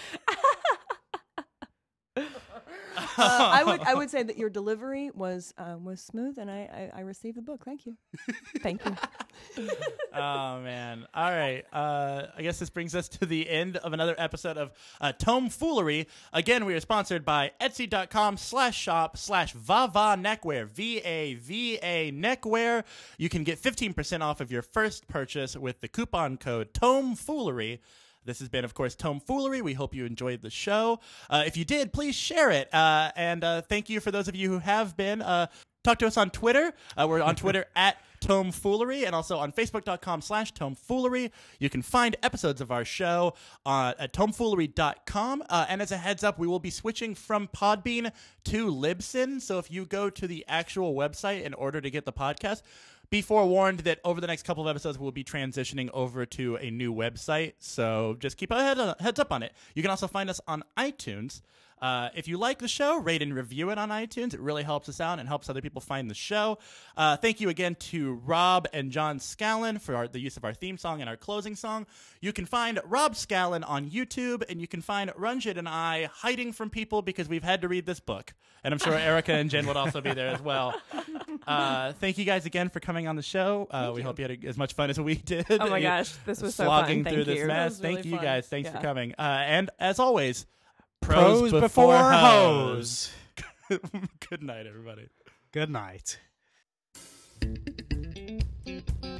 Uh, I would I would say that your delivery was uh, was smooth, and I, I I received the book. Thank you. Thank you. Oh man! All right. Uh, I guess this brings us to the end of another episode of uh, Tome Foolery. Again, we are sponsored by Etsy dot com slash shop slash Vava Neckwear. V A V A Neckwear. You can get fifteen percent off of your first purchase with the coupon code Tome Foolery. This has been, of course, Tome Foolery. We hope you enjoyed the show. Uh, if you did, please share it. Uh, and uh, thank you for those of you who have been. Uh, talk to us on Twitter. Uh, we're on Twitter at Tome Foolery and also on Facebook dot com slash Tome Foolery. You can find episodes of our show uh, at Tome Foolery dot com. Uh, and as a heads up, we will be switching from Podbean to Libsyn. So if you go to the actual website in order to get the podcast, be forewarned that over the next couple of episodes, we'll be transitioning over to a new website. So just keep a head, heads up on it. You can also find us on iTunes. Uh, if you like the show, rate and review it on iTunes. It really helps us out and helps other people find the show. Uh, thank you again to Rob and John Scallon for our, the use of our theme song and our closing song. You can find Rob Scallon on YouTube, and you can find Ranjit and I hiding from people because we've had to read this book. And I'm sure Erica and Jen would also be there as well. Uh, thank you guys again for coming on the show. Uh, we you. hope you had a, as much fun as we did. Oh my gosh, this was so fun. Slogging Thank through you. this mess. Really Thank you fun. guys. Thanks Yeah. for coming. Uh, and as always, Pros, before, before hose. hose. Good night, everybody. Good night.